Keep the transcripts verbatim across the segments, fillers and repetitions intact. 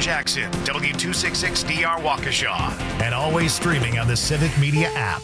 Jackson, W two sixty-six D R Waukesha, and always streaming on the Civic Media app.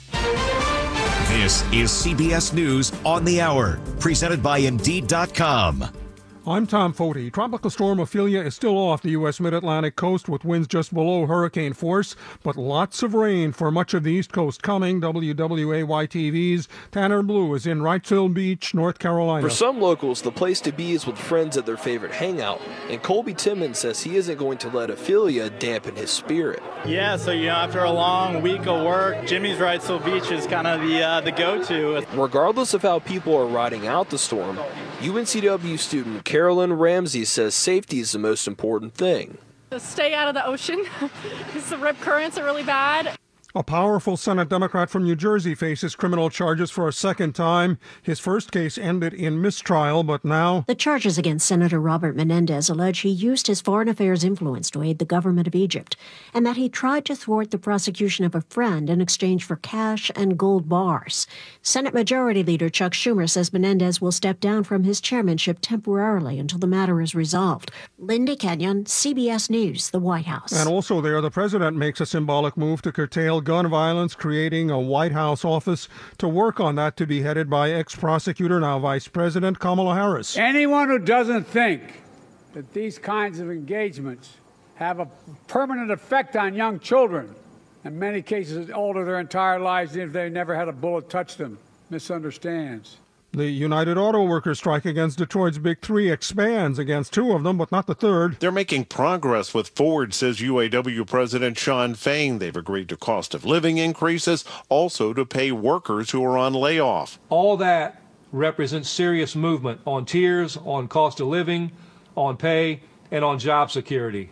This is C B S News on the Hour, presented by Indeed dot com. I'm Tom Foti. Tropical storm Ophelia is still off the U S mid-Atlantic coast with winds just below hurricane force, but lots of rain for much of the East Coast coming. W W A Y T V's Tanner Blue is in Wrightsville Beach, North Carolina. For some locals, the place to be is with friends at their favorite hangout, and Colby Timmons says he isn't going to let Ophelia dampen his spirit. Yeah, so you know, after a long week of work, Jimmy's Wrightsville Beach is kind of the uh, the go-to. Regardless of how people are riding out the storm, U N C W student Carolyn Ramsey says safety is the most important thing. Stay out of the ocean because the rip currents are really bad. A powerful Senate Democrat from New Jersey faces criminal charges for a second time. His first case ended in mistrial, but now... The charges against Senator Robert Menendez allege he used his foreign affairs influence to aid the government of Egypt, and that he tried to thwart the prosecution of a friend in exchange for cash and gold bars. Senate Majority Leader Chuck Schumer says Menendez will step down from his chairmanship temporarily until the matter is resolved. Linda Kenyon, C B S News, the White House. And also there, the president makes a symbolic move to curtail gun violence, creating a White House office to work on that, to be headed by ex-prosecutor, now Vice President Kamala Harris. Anyone who doesn't think that these kinds of engagements have a permanent effect on young children, in many cases alter their entire lives if they never had a bullet touch them, misunderstands. The United Auto Workers strike against Detroit's Big Three expands against two of them, but not the third. They're making progress with Ford, says U A W President Shawn Fain. They've agreed to cost of living increases, also to pay workers who are on layoff. All that represents serious movement on tiers, on cost of living, on pay, and on job security.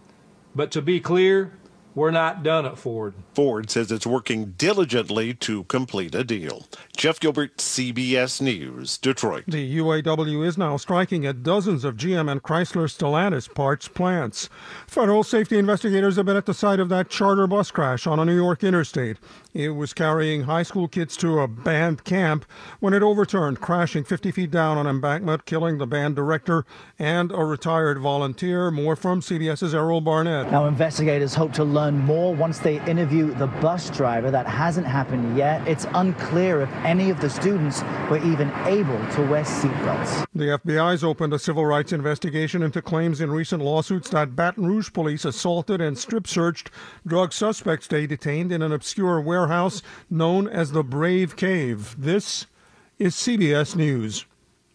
But to be clear, we're not done at Ford. Ford says it's working diligently to complete a deal. Jeff Gilbert, C B S News, Detroit. The U A W is now striking at dozens of G M and Chrysler Stellantis parts plants. Federal safety investigators have been at the site of that charter bus crash on a New York interstate. It was carrying high school kids to a band camp when it overturned, crashing fifty feet down on embankment, killing the band director and a retired volunteer. More from CBS's Errol Barnett. Now, investigators hope to learn more once they interview the bus driver. That hasn't happened yet. It's unclear if any of the students were even able to wear seatbelts. The F B I's opened a civil rights investigation into claims in recent lawsuits that Baton Rouge police assaulted and strip-searched drug suspects they detained in an obscure warehouse known as the Brave Cave. This is C B S News.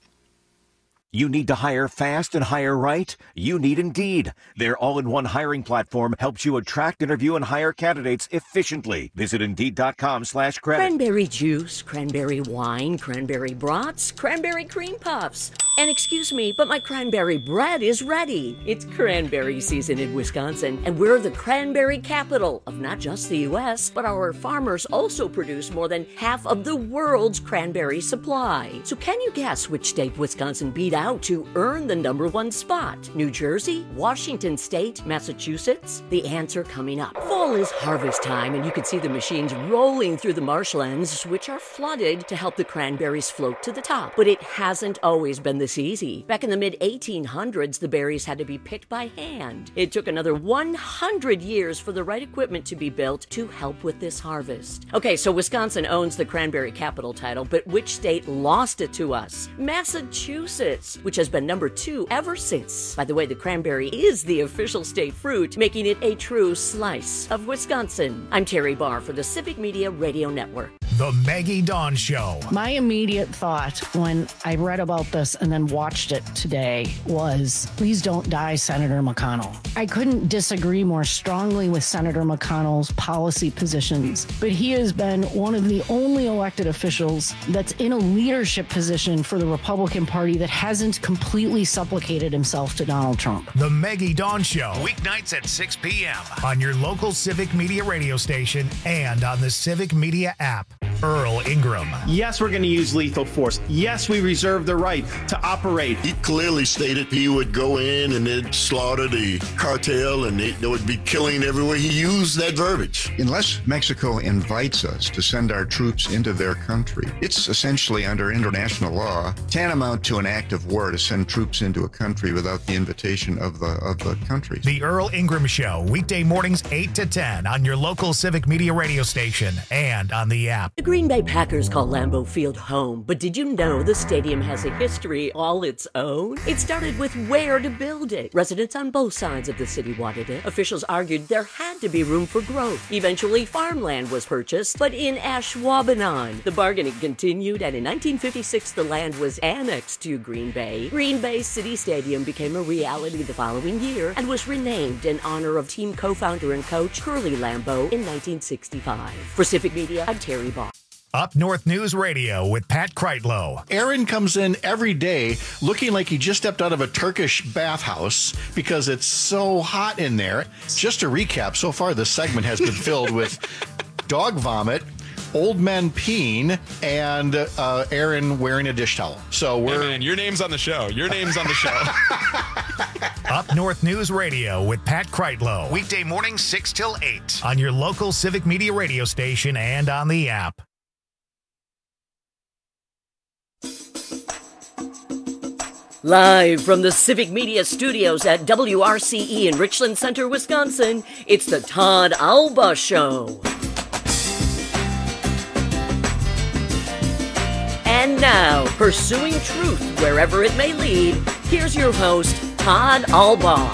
You need to hire fast and hire right? You need Indeed. Their all-in-one hiring platform helps you attract, interview, and hire candidates efficiently. Visit Indeed.com slash credit. Cranberry juice, cranberry wine, cranberry brats, cranberry cream puffs. And excuse me, but my cranberry bread is ready. It's cranberry season in Wisconsin, and we're the cranberry capital of not just the U S, but our farmers also produce more than half of the world's cranberry supply. So can you guess which state Wisconsin beat out to earn the number one spot? New Jersey, Washington State, Massachusetts? The answer coming up. Fall is harvest time, and you can see the machines rolling through the marshlands, which are flooded to help the cranberries float to the top. But it hasn't always been this easy. Back in the mid eighteen hundreds, the berries had to be picked by hand. It took another one hundred years for the right equipment to be built to help with this harvest. Okay, so Wisconsin owns the cranberry capital title, but which state lost it to us? Massachusetts, which has been number two ever since. By the way, the cranberry is the official state fruit, making it a true slice of Wisconsin. I'm Terry Barr for the Civic Media Radio Network. The Maggie Dawn Show. My immediate thought when I read about this and then watched it today was, please don't die, Senator McConnell. I couldn't disagree more strongly with Senator McConnell's policy positions, but he has been one of the only elected officials that's in a leadership position for the Republican Party that hasn't completely supplicated himself to Donald Trump. The Maggie Dawn Show, weeknights at six p.m. on your local Civic Media radio station and on the Civic Media app. Earl Ingram. Yes, we're going to use lethal force. Yes, we reserve the right to operate. He clearly stated he would go in and they'd slaughter the cartel and they, they would be killing everywhere. He used that verbiage. Unless Mexico invites us to send our troops into their country, it's essentially under international law tantamount to an act of war to send troops into a country without the invitation of the of the country. The Earl Ingram Show, weekday mornings eight to ten on your local Civic Media radio station and on the app. The Green Bay Packers call Lambeau Field home, but did you know the stadium has a history all its own? It started with where to build it. Residents on both sides of the city wanted it. Officials argued there had to be room for growth. Eventually, farmland was purchased, but in Ashwaubenon. The bargaining continued, and in nineteen fifty-six, the land was annexed to Green Bay. Green Bay City Stadium became a reality the following year and was renamed in honor of team co-founder and coach Curly Lambeau in nineteen sixty-five. For Civic Media, I'm Terry Ball. Up North News Radio with Pat Kreitlow. Aaron comes in every day looking like he just stepped out of a Turkish bathhouse because it's so hot in there. Just to recap, so far this segment has been filled with dog vomit, old men peeing, and uh, Aaron wearing a dish towel. So we're... Hey man, your name's on the show. Your name's on the show. Up North News Radio with Pat Kreitlow. Weekday mornings six till eight on your local Civic Media radio station and on the app. Live from the Civic Media Studios at W R C E in Richland Center, Wisconsin, it's the Todd Alba Show. And now, pursuing truth wherever it may lead, here's your host, Todd Alba.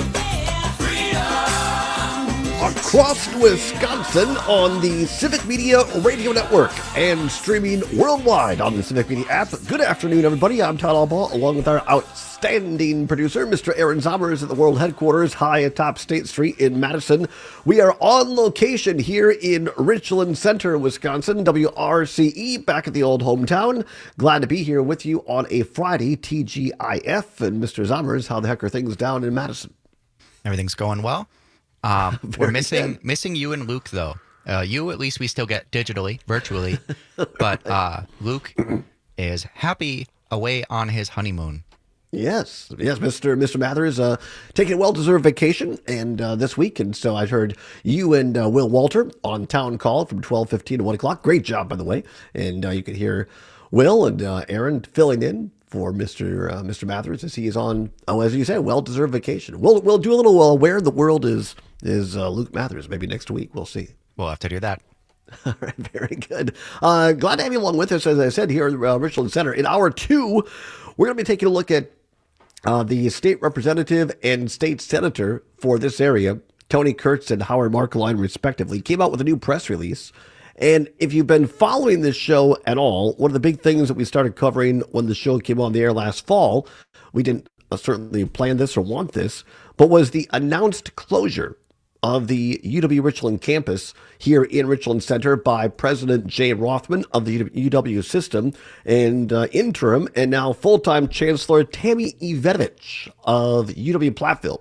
Across Wisconsin on the Civic Media Radio Network and streaming worldwide on the Civic Media app. Good afternoon, everybody. I'm Todd Alba, along with our outstanding producer, Mister Aaron Zommers at the world headquarters high atop State Street in Madison. We are on location here in Richland Center, Wisconsin, W R C E, back at the old hometown. Glad to be here with you on a Friday, T G I F. And Mister Zommers, how the heck are things down in Madison? Everything's going well. Um, we're missing good. missing you and Luke, though. Uh, you, at least, we still get digitally, virtually. But uh, Luke is happy away on his honeymoon. Yes, yes, Mister Mister Mathers uh, taking a well-deserved vacation and uh, this week, and so I heard you and uh, Will Walter on Town Call from twelve fifteen to one o'clock. Great job, by the way, and uh, you could hear Will and uh, Aaron filling in for Mister Uh, Mister Mathers as he is on, oh, as you say, well-deserved vacation. We'll we'll do a little uh, where the world is is uh, Luke Mathers maybe next week. We'll see. We'll have to do that. All right, very good. Uh, glad to have you along with us, as I said, here at uh, Richland Center. In hour two, we're going to be taking a look at uh, the state representative and state senator for this area, Tony Kurtz and Howard Markeline, respectively, came out with a new press release. And if you've been following this show at all, one of the big things that we started covering when the show came on the air last fall, we didn't uh, certainly plan this or want this, but was the announced closure of the U W-Richland campus here in Richland Center by President Jay Rothman of the U W system and uh, interim and now full-time Chancellor Tammy Ivetovich of U W-Platteville.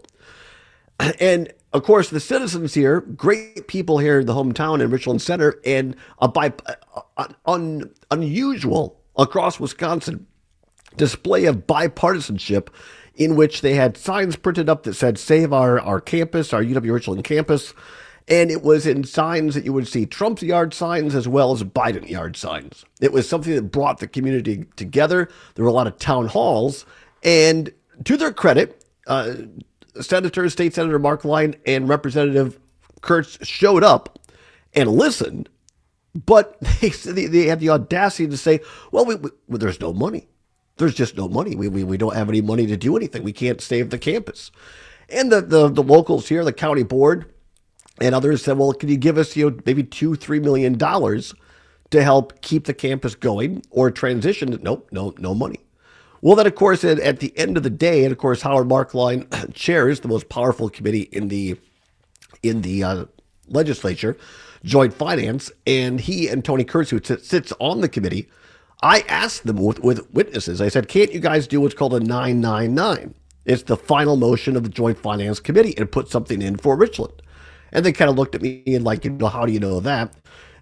And, of course, the citizens here, great people here in the hometown in Richland Center, and a by, uh, un, unusual across Wisconsin display of bipartisanship in which they had signs printed up that said, save our, our campus, our U W-Richland campus. And it was in signs that you would see Trump's yard signs as well as Biden yard signs. It was something that brought the community together. There were a lot of town halls. And to their credit, uh, Senator, State Senator Markeline and Representative Kurtz showed up and listened. But they, they had the audacity to say, well, we, we, well there's no money. There's just no money. We, we we don't have any money to do anything. We can't save the campus. And the, the, the locals here, the county board and others said, well, can you give us, you know, maybe two, three million dollars to help keep the campus going or transition? Nope, no, no money. Well, then, of course, at, at the end of the day, and of course, Howard Markeline chairs the most powerful committee in the in the uh, legislature, Joint Finance, and he and Tony Kurtz, who t- sits on the committee, I asked them with, with witnesses, I said, can't you guys do what's called a nine nine nine? It's the final motion of the Joint Finance Committee and put something in for Richland. And they kind of looked at me and like, you know, how do you know that?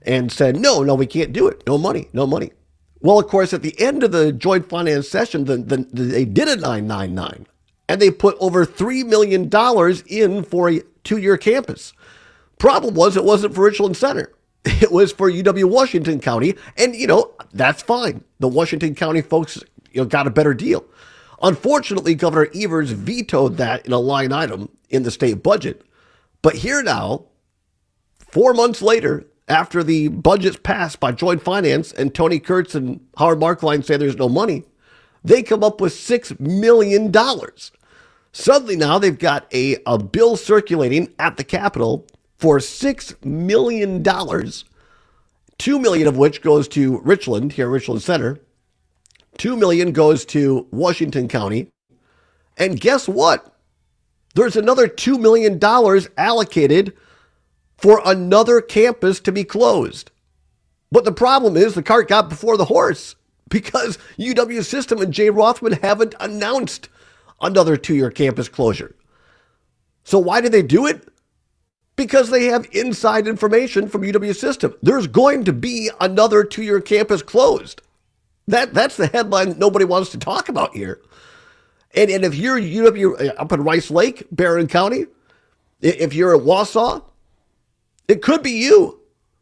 and said, no, no, we can't do it. No money, no money. Well, of course, at the end of the joint finance session, the, the, the, they did a nine nine nine, and they put over three million dollars in for a two-year campus. Problem was, it wasn't for Richland Center. It was for U W-Washington County, and, you know, that's fine. The Washington County folks, you know, got a better deal. Unfortunately, Governor Evers vetoed that in a line item in the state budget. But here now, four months later, after the budget's passed by Joint Finance and Tony Kurtz and Howard Markline say there's no money, they come up with six million dollars. Suddenly now they've got a, a bill circulating at the Capitol for six million dollars, two million dollars of which goes to Richland, here at Richland Center. two million dollars goes to Washington County. And guess what? There's another two million dollars allocated for another campus to be closed. But the problem is the cart got before the horse, because U W System and Jay Rothman haven't announced another two-year campus closure. So why did they do it? Because they have inside information from U W System. There's going to be another two-year campus closed. That That's the headline nobody wants to talk about here. And, and if you're U W up in Rice Lake, Barron County, if you're at Wausau, it could be you.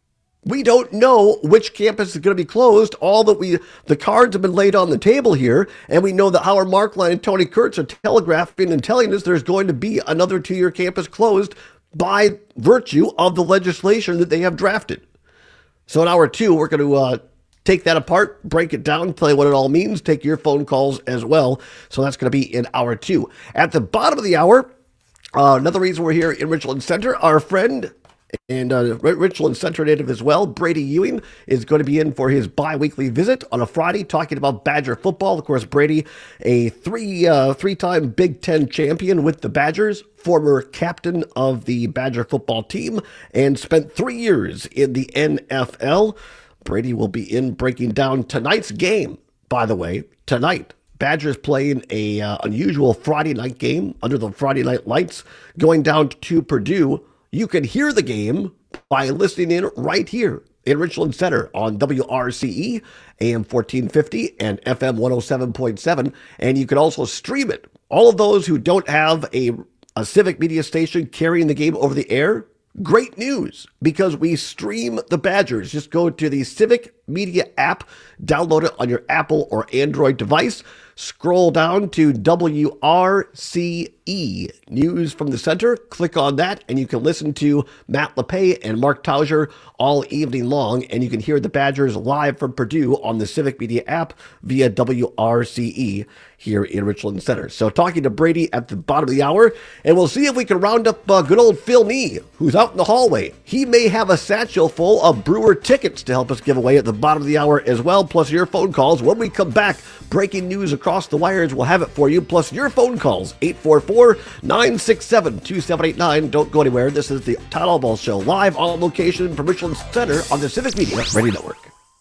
We don't know which campus is going to be closed. All that we, the cards have been laid on the table here, and we know that Howard Markline and Tony Kurtz are telegraphing and telling us there's going to be another two-year campus closed by virtue of the legislation that they have drafted. So in hour two, we're going to uh, take that apart, break it down, tell you what it all means, take your phone calls as well. So that's going to be in hour two. At the bottom of the hour, uh, another reason we're here in Richland Center, our friend and uh, Richland Center native as well, Brady Ewing, is going to be in for his bi-weekly visit on a Friday talking about Badger football. Of course, Brady, a three, uh, three-time Big Ten champion with the Badgers, former captain of the Badger football team, and spent three years in the N F L. Brady will be in breaking down tonight's game, by the way, tonight. Badgers playing a uh, unusual Friday night game under the Friday night lights, going down to Purdue. You can hear the game by listening in right here in Richland Center on W R C E, A M fourteen fifty and F M one oh seven point seven. And you can also stream it. All of those who don't have a, a Civic Media station carrying the game over the air, great news, because we stream the Badgers. Just go to the Civic Media app, download it on your Apple or Android device, scroll down to W R C E, News from the Center. Click on that, and you can listen to Matt LePay and Mark Tauger all evening long, and you can hear the Badgers live from Purdue on the Civic Media app via W R C E here in Richland Center. So talking to Brady at the bottom of the hour, and we'll see if we can round up uh, good old Phil Nee, who's out in the hallway. He may have a satchel full of Brewer tickets to help us give away at the bottom of the hour as well, plus your phone calls. When we come back, breaking news across the wires, we'll have it for you, plus your phone calls, eight four four, nine six seven, two seven eight nine. Don't go anywhere. This is the Todd Allball Show, live on location from Richland Center on the Civic Media Radio Network.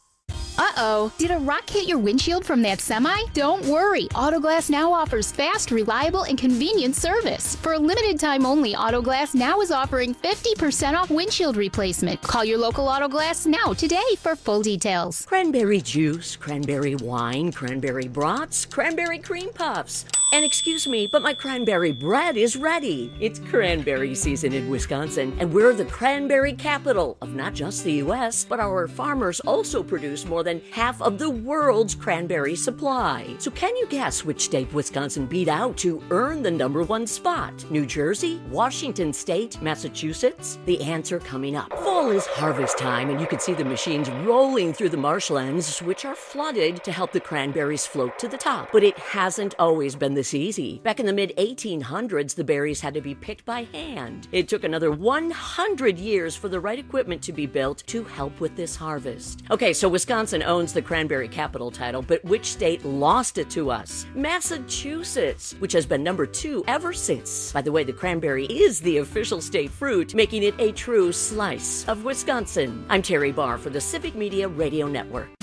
Uh-oh, did a rock hit your windshield from that semi? Don't worry, Autoglass Now offers fast, reliable, and convenient service. For a limited time only, Autoglass Now is offering fifty percent off windshield replacement. Call your local Autoglass Now today for full details. Cranberry juice, cranberry wine, cranberry brats, cranberry cream puffs. And excuse me, but my cranberry bread is ready. It's cranberry season in Wisconsin, and we're the cranberry capital of not just the U S, but our farmers also produce more than half of the world's cranberry supply. So can you guess which state Wisconsin beat out to earn the number one spot? New Jersey, Washington State, Massachusetts? The answer coming up. Fall is harvest time, and you can see the machines rolling through the marshlands, which are flooded to help the cranberries float to the top. But it hasn't always been this easy. Back in the mid eighteen hundreds, the berries had to be picked by hand. It took another one hundred years for the right equipment to be built to help with this harvest. Okay, so Wisconsin owns the cranberry capital title, but which state lost it to us? Massachusetts, which has been number two ever since. By the way, the cranberry is the official state fruit, making it a true slice of Wisconsin. I'm Terry Barr for the Civic Media Radio Network.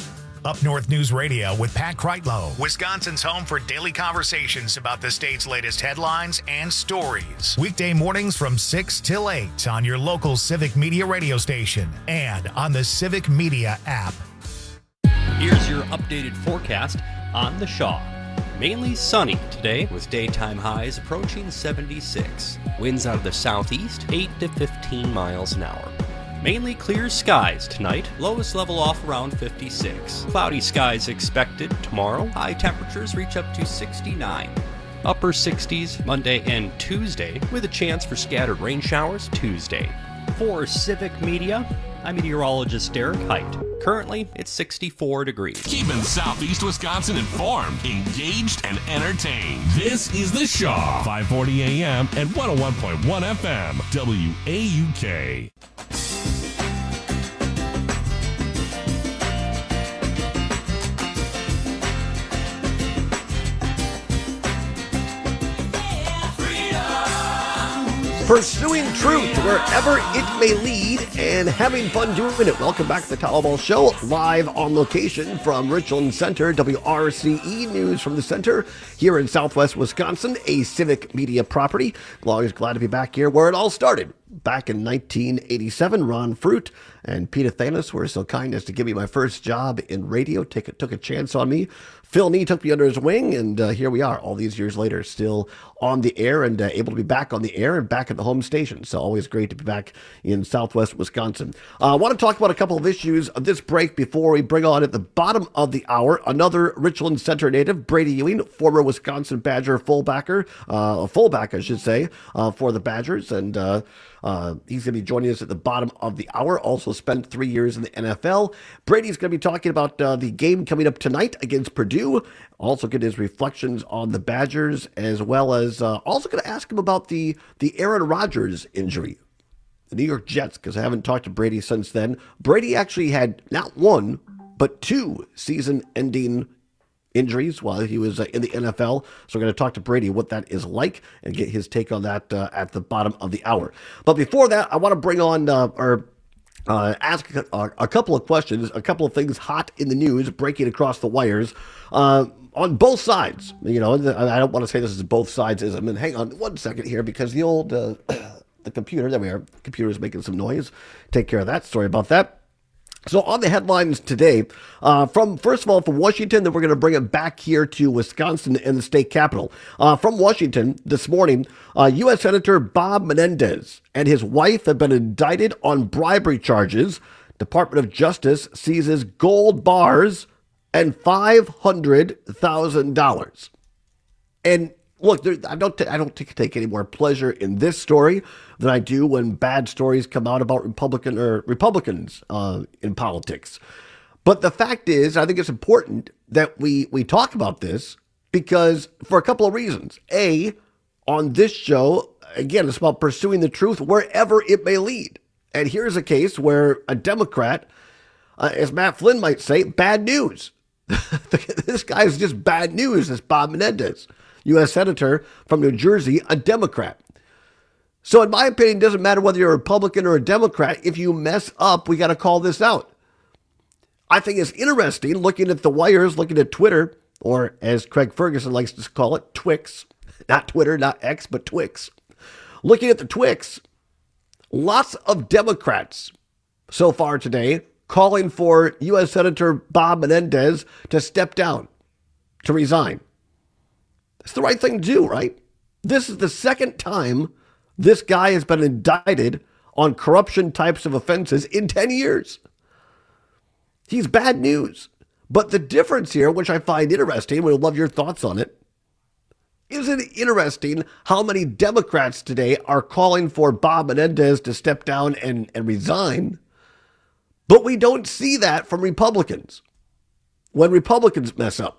Up North News Radio with Pat Kreitlow, Wisconsin's home for daily conversations about the state's latest headlines and stories. Weekday mornings from six till eight on your local Civic Media radio station and on the Civic Media app. Here's your updated forecast on the Shaw. Mainly sunny today with daytime highs approaching seventy-six. Winds out of the southeast, eight to fifteen miles an hour. Mainly clear skies tonight, lowest level off around fifty-six. Cloudy skies expected tomorrow, high temperatures reach up to sixty-nine. Upper sixties Monday and Tuesday, with a chance for scattered rain showers Tuesday. For Civic Media, I'm meteorologist Derek Height. Currently, it's sixty-four degrees. Keeping Southeast Wisconsin informed, engaged, and entertained. This is The Shaw, five forty A M and one oh one point one F M, W A U K. Pursuing truth wherever it may lead and having fun doing it. Welcome back to the Towel Ball Show, live on location from Richland Center, W R C E News from the Center here in Southwest Wisconsin, a Civic Media property. Always glad to be back here where it all started. Back in nineteen eighty-seven, Ron Fruit and Peter Thanos were so kind as to give me my first job in radio, take a, took a chance on me. Phil Nee took me under his wing, and uh, here we are all these years later, still on the air and uh, able to be back on the air and back at the home station. So always great to be back in Southwest Wisconsin. I uh, want to talk about a couple of issues of this break before we bring on at the bottom of the hour another Richland Center native, Brady Ewing, former Wisconsin Badger fullbacker, uh, a fullback, I should say, uh, for the Badgers, and uh, Uh, he's going to be joining us at the bottom of the hour. Also spent three years in the N F L. Brady's going to be talking about uh, the game coming up tonight against Purdue. Also get his reflections on the Badgers, as well as uh, also going to ask him about the, the Aaron Rodgers injury. The New York Jets, because I haven't talked to Brady since then. Brady actually had not one, but two season-ending injuries while he was uh, in the N F L. So we're going to talk to Brady what that is like and get his take on that uh, at the bottom of the hour. But before that, I want to bring on uh, or uh, ask a, a couple of questions, a couple of things hot in the news, breaking across the wires uh, on both sides. You know, I don't want to say this is both sides. I mean, hang on one second here because the old uh, the computer, there we are, the computer is making some noise. Take care of that. Sorry about that. So on the headlines today, uh, from first of all, from Washington, then we're going to bring it back here to Wisconsin and the state capitol. Uh, from Washington this morning, uh, U S Senator Bob Menendez and his wife have been indicted on bribery charges. Department of Justice seizes gold bars and five hundred thousand dollars. And look, there, I don't t- I don't t- take any more pleasure in this story than I do when bad stories come out about Republican or Republicans uh, in politics. But the fact is, I think it's important that we we talk about this because for a couple of reasons. A, on this show, again, it's about pursuing the truth wherever it may lead. And here's a case where a Democrat, uh, as Matt Flynn might say, bad news. This guy is just bad news, this Bob Menendez, U S Senator from New Jersey, a Democrat. So in my opinion, it doesn't matter whether you're a Republican or a Democrat. If you mess up, we got to call this out. I think it's interesting looking at the wires, looking at Twitter, or as Craig Ferguson likes to call it, Twix. Not Twitter, not X, but Twix. Looking at the Twix, lots of Democrats so far today calling for U S Senator Bob Menendez to step down, to resign. It's the right thing to do, right? This is the second time this guy has been indicted on corruption types of offenses in ten years. He's bad news. But the difference here, which I find interesting, we'd love your thoughts on it, isn't it interesting how many Democrats today are calling for Bob Menendez to step down and, and resign, but we don't see that from Republicans when Republicans mess up.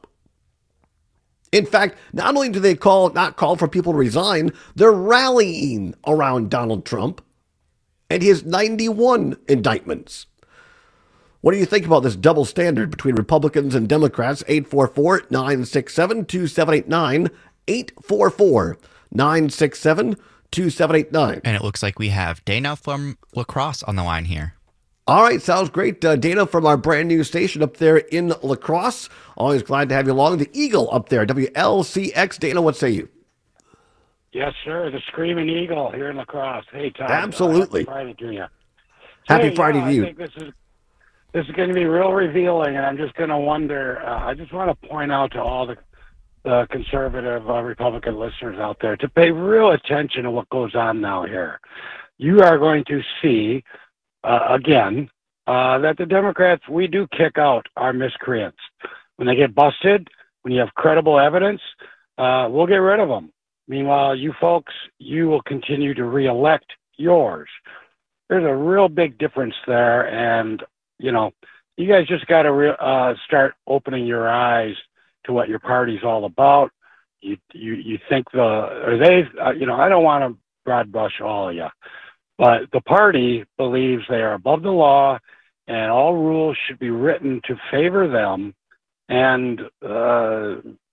In fact, not only do they call not call for people to resign, they're rallying around Donald Trump and his ninety-one indictments. What do you think about this double standard between Republicans and Democrats? eight four four, nine six seven, two seven eight nine, eight four four, nine six seven, two seven eight nine. And it looks like we have Dana from La Crosse on the line here. All right, sounds great. Uh, Dana from our brand new station up there in La Crosse. Always glad to have you along. The Eagle up there, W L C X. Dana, what say you? Yes, sir. The Screaming Eagle here in La Crosse. Hey, Tom. Absolutely. Uh, happy Friday to you. Happy hey, Friday yeah, to you. I think this is this is going to be real revealing, and I'm just going to wonder. Uh, I just want to point out to all the the conservative uh, Republican listeners out there to pay real attention to what goes on now here. You are going to see uh, again uh, that the Democrats, we do kick out our miscreants when they get busted. When you have credible evidence, uh, we'll get rid of them. Meanwhile, you folks, you will continue to reelect yours. There's a real big difference there, and you know, you guys just got to re- uh, start opening your eyes to what your party's all about. You you you think the or they uh, you know, I don't want to broad brush all of you, but the party believes they are above the law, and all rules should be written to favor them, and uh,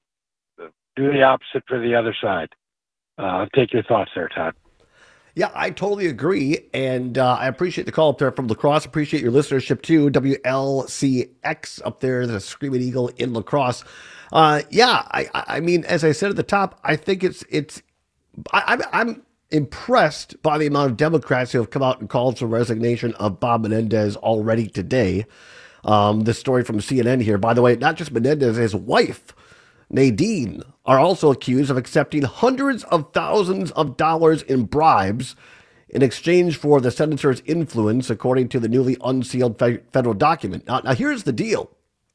do the opposite for the other side. Uh, take your thoughts there, Todd. Yeah, I totally agree, and uh, I appreciate the call up there from La Crosse. Appreciate your listenership too. W L C X up there, the Screaming Eagle in La Crosse. Uh, yeah, I, I mean, as I said at the top, I think it's it's. I, I'm I'm impressed by the amount of Democrats who have come out and called for resignation of Bob Menendez already today. Um, this story from C N N here, by the way, not just Menendez, his wife, Nadine, are also accused of accepting hundreds of thousands of dollars in bribes in exchange for the senator's influence, according to the newly unsealed fe- federal document. Now, now, here's the deal.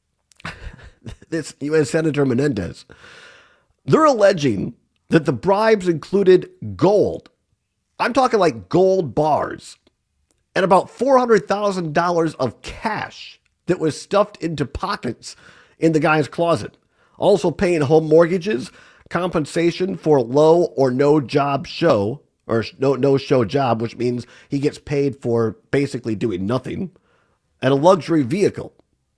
This U S Senator Menendez, they're alleging that the bribes included gold. I'm talking like gold bars and about four hundred thousand dollars of cash that was stuffed into pockets in the guy's closet. Also paying home mortgages, compensation for low or no job show, or no no show job, which means he gets paid for basically doing nothing, and a luxury vehicle.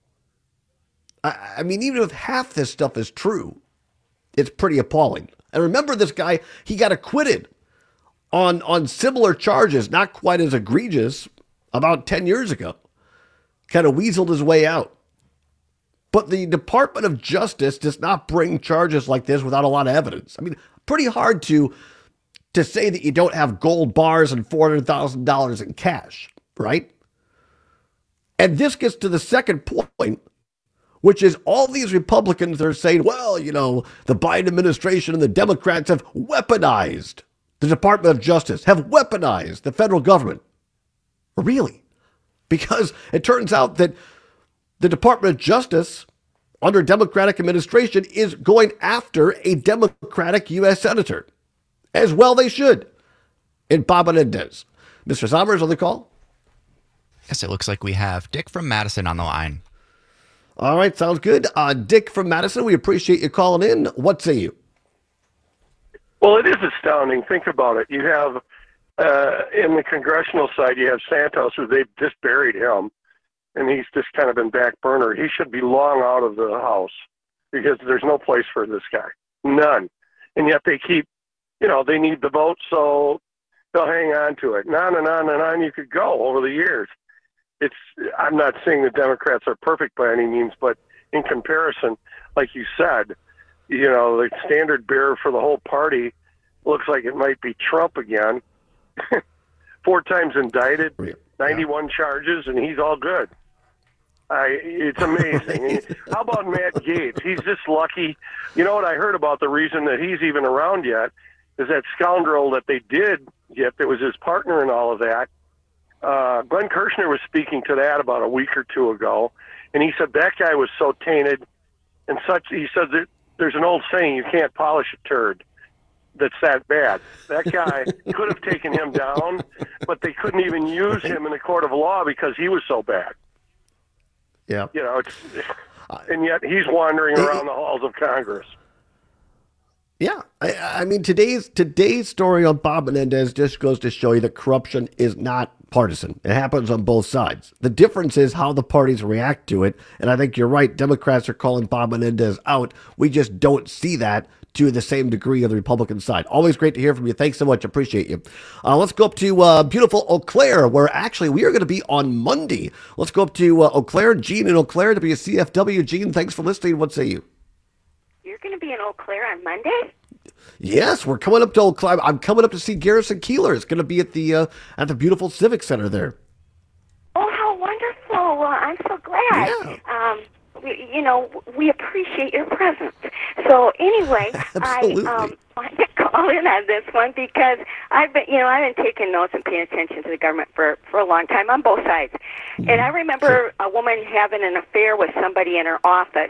I, I mean, even if half this stuff is true, it's pretty appalling. And remember, this guy, he got acquitted on, on similar charges, not quite as egregious, about ten years ago. Kind of weaseled his way out. But the Department of Justice does not bring charges like this without a lot of evidence. I mean, pretty hard to to say that you don't have gold bars and four hundred thousand dollars in cash, right? And this gets to the second point, which is all these Republicans are saying, well, you know, the Biden administration and the Democrats have weaponized the Department of Justice, have weaponized the federal government. Really? Because it turns out that the Department of Justice under Democratic administration is going after a Democratic U S senator. As well they should. And Bob Menendez. Mister Sommers on the call? Yes, it looks like we have Dick from Madison on the line. All right, sounds good. Uh, Dick from Madison, we appreciate you calling in. What say you? Well, it is astounding. Think about it. You have, uh, in the congressional side, you have Santos, who they've just buried him. And he's just kind of been back burner. He should be long out of the House because there's no place for this guy. None. And yet they keep, you know, they need the vote, so they'll hang on to it. And on and on and on you could go over the years. It's, I'm not saying the Democrats are perfect by any means, but in comparison, like you said, you know, the standard bearer for the whole party looks like it might be Trump again. Four times indicted, ninety-one yeah. charges, and he's all good. I, it's amazing. And how about Matt Gaetz? He's just lucky. You know what I heard about the reason that he's even around yet is that scoundrel that they did get that was his partner in all of that. Uh, Glenn Kirshner was speaking to that about a week or two ago, and he said that guy was so tainted and such. He said that there's an old saying, you can't polish a turd that's that bad. That guy could have taken him down, but they couldn't even use him in a court of law because he was so bad. Yeah. You know, it's, and yet he's wandering around the halls of Congress. Yeah. I, I mean, today's today's story on Bob Menendez just goes to show you that corruption is not partisan. It happens on both sides. The difference is how the parties react to it. And I think you're right. Democrats are calling Bob Menendez out. We just don't see that to the same degree on the Republican side. Always great to hear from you. Thanks so much. Appreciate you. Uh, let's go up to uh, beautiful Eau Claire, where actually we are going to be on Monday. Let's go up to uh, Eau Claire. Gene in Eau Claire, W C F W. Gene, thanks for listening. What say you? You're going to be in Eau Claire on Monday? Yes, we're coming up to Eau Claire. I'm coming up to see Garrison Keillor. It's going to be at the uh, at the beautiful Civic Center there. Oh, how wonderful. Well, I'm so glad. Yeah. Um, we, you know, we appreciate your presence. So anyway, I um, wanted to call in on this one because I've been, you know, I've been taking notes and paying attention to the government for, for a long time on both sides. And I remember a woman having an affair with somebody in her office.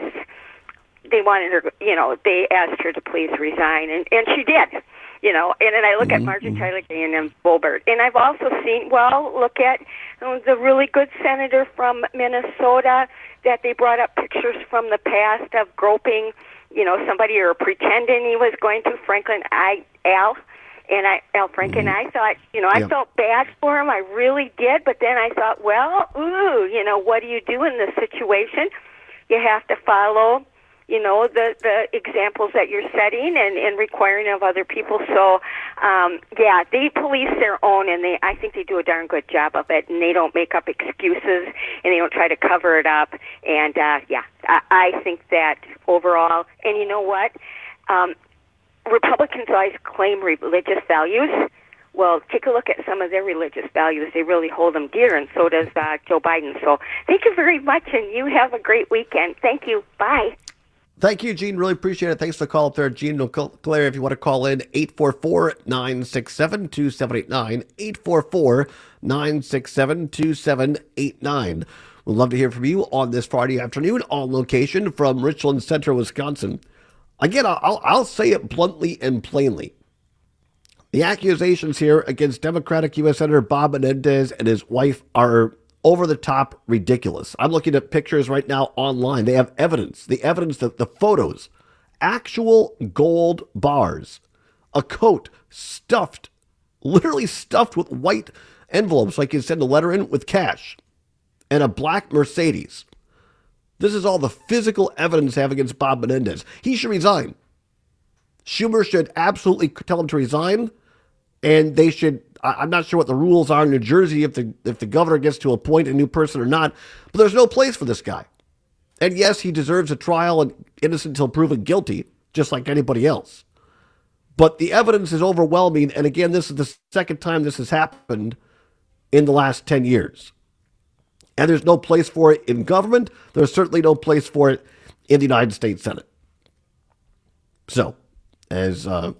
They wanted her, you know, they asked her to please resign, and, and she did, you know. And then I look at Marjorie Taylor Greene and Boebert, and I've also seen, well, look at um, the really good senator from Minnesota that they brought up pictures from the past of groping, you know, somebody or pretending he was going to, Franklin I. Al. And I, Al Franken, I thought, you know, I Yep. felt bad for him. I really did. But then I thought, well, ooh, you know, what do you do in this situation? You have to follow, you know, the, the examples that you're setting and, and requiring of other people. So, um, yeah, they police their own, and they I think they do a darn good job of it, and they don't make up excuses, and they don't try to cover it up. And, uh, yeah, I, I think that overall, and you know what? Um, Republicans always claim religious values. Well, take a look at some of their religious values. They really hold them dear, and so does uh, Joe Biden. So thank you very much, and you have a great weekend. Thank you. Bye. Thank you, Gene. Really appreciate it. Thanks for the call up there, Gene. Eau Claire, if you want to call in, eight four four, nine six seven, two seven eight nine, eight four four, nine six seven, two seven eight nine. We'd love to hear from you on this Friday afternoon on location from Richland Center, Wisconsin. Again, I'll, I'll say it bluntly and plainly. The accusations here against Democratic U S Senator Bob Menendez and his wife are over-the-top ridiculous. I'm looking at pictures right now online. They have evidence. The evidence, that the photos, actual gold bars, a coat stuffed, literally stuffed with white envelopes like you send a letter in with cash, and a black Mercedes. This is all the physical evidence they have against Bob Menendez. He should resign. Schumer should absolutely tell him to resign, and they should, I'm not sure what the rules are in New Jersey if the if the governor gets to appoint a new person or not, but there's no place for this guy. And yes, he deserves a trial and innocent until proven guilty, just like anybody else. But the evidence is overwhelming, and again, this is the second time this has happened in the last ten years. And there's no place for it in government. There's certainly no place for it in the United States Senate. So, as uh,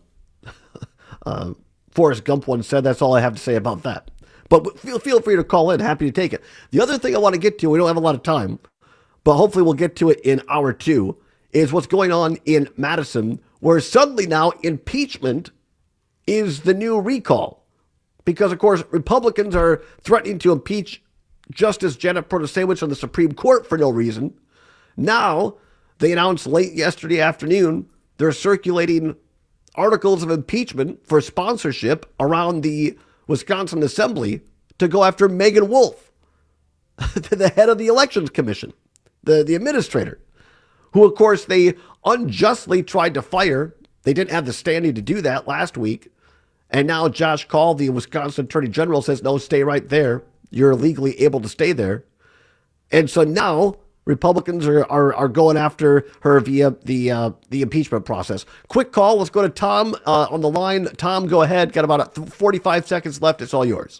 uh, Forrest Gump once said, that's all I have to say about that. But feel, feel free to call in. Happy to take it. The other thing I want to get to, we don't have a lot of time, but hopefully we'll get to it in hour two, is what's going on in Madison, where suddenly now impeachment is the new recall. Because, of course, Republicans are threatening to impeach Justice Janet Protasiewicz on the Supreme Court for no reason. Now, they announced late yesterday afternoon they're circulating articles of impeachment for sponsorship around the Wisconsin Assembly to go after Megan Wolf, the head of the Elections Commission, the, the administrator, who, of course, they unjustly tried to fire. They didn't have the standing to do that last week. And now Josh Kaul, the Wisconsin Attorney General, says, no, stay right there. You're legally able to stay there. And so now Republicans are are, are going after her via the uh, the impeachment process. Quick call. Let's go to Tom uh, on the line. Tom, go ahead. Got about forty-five seconds left. It's all yours.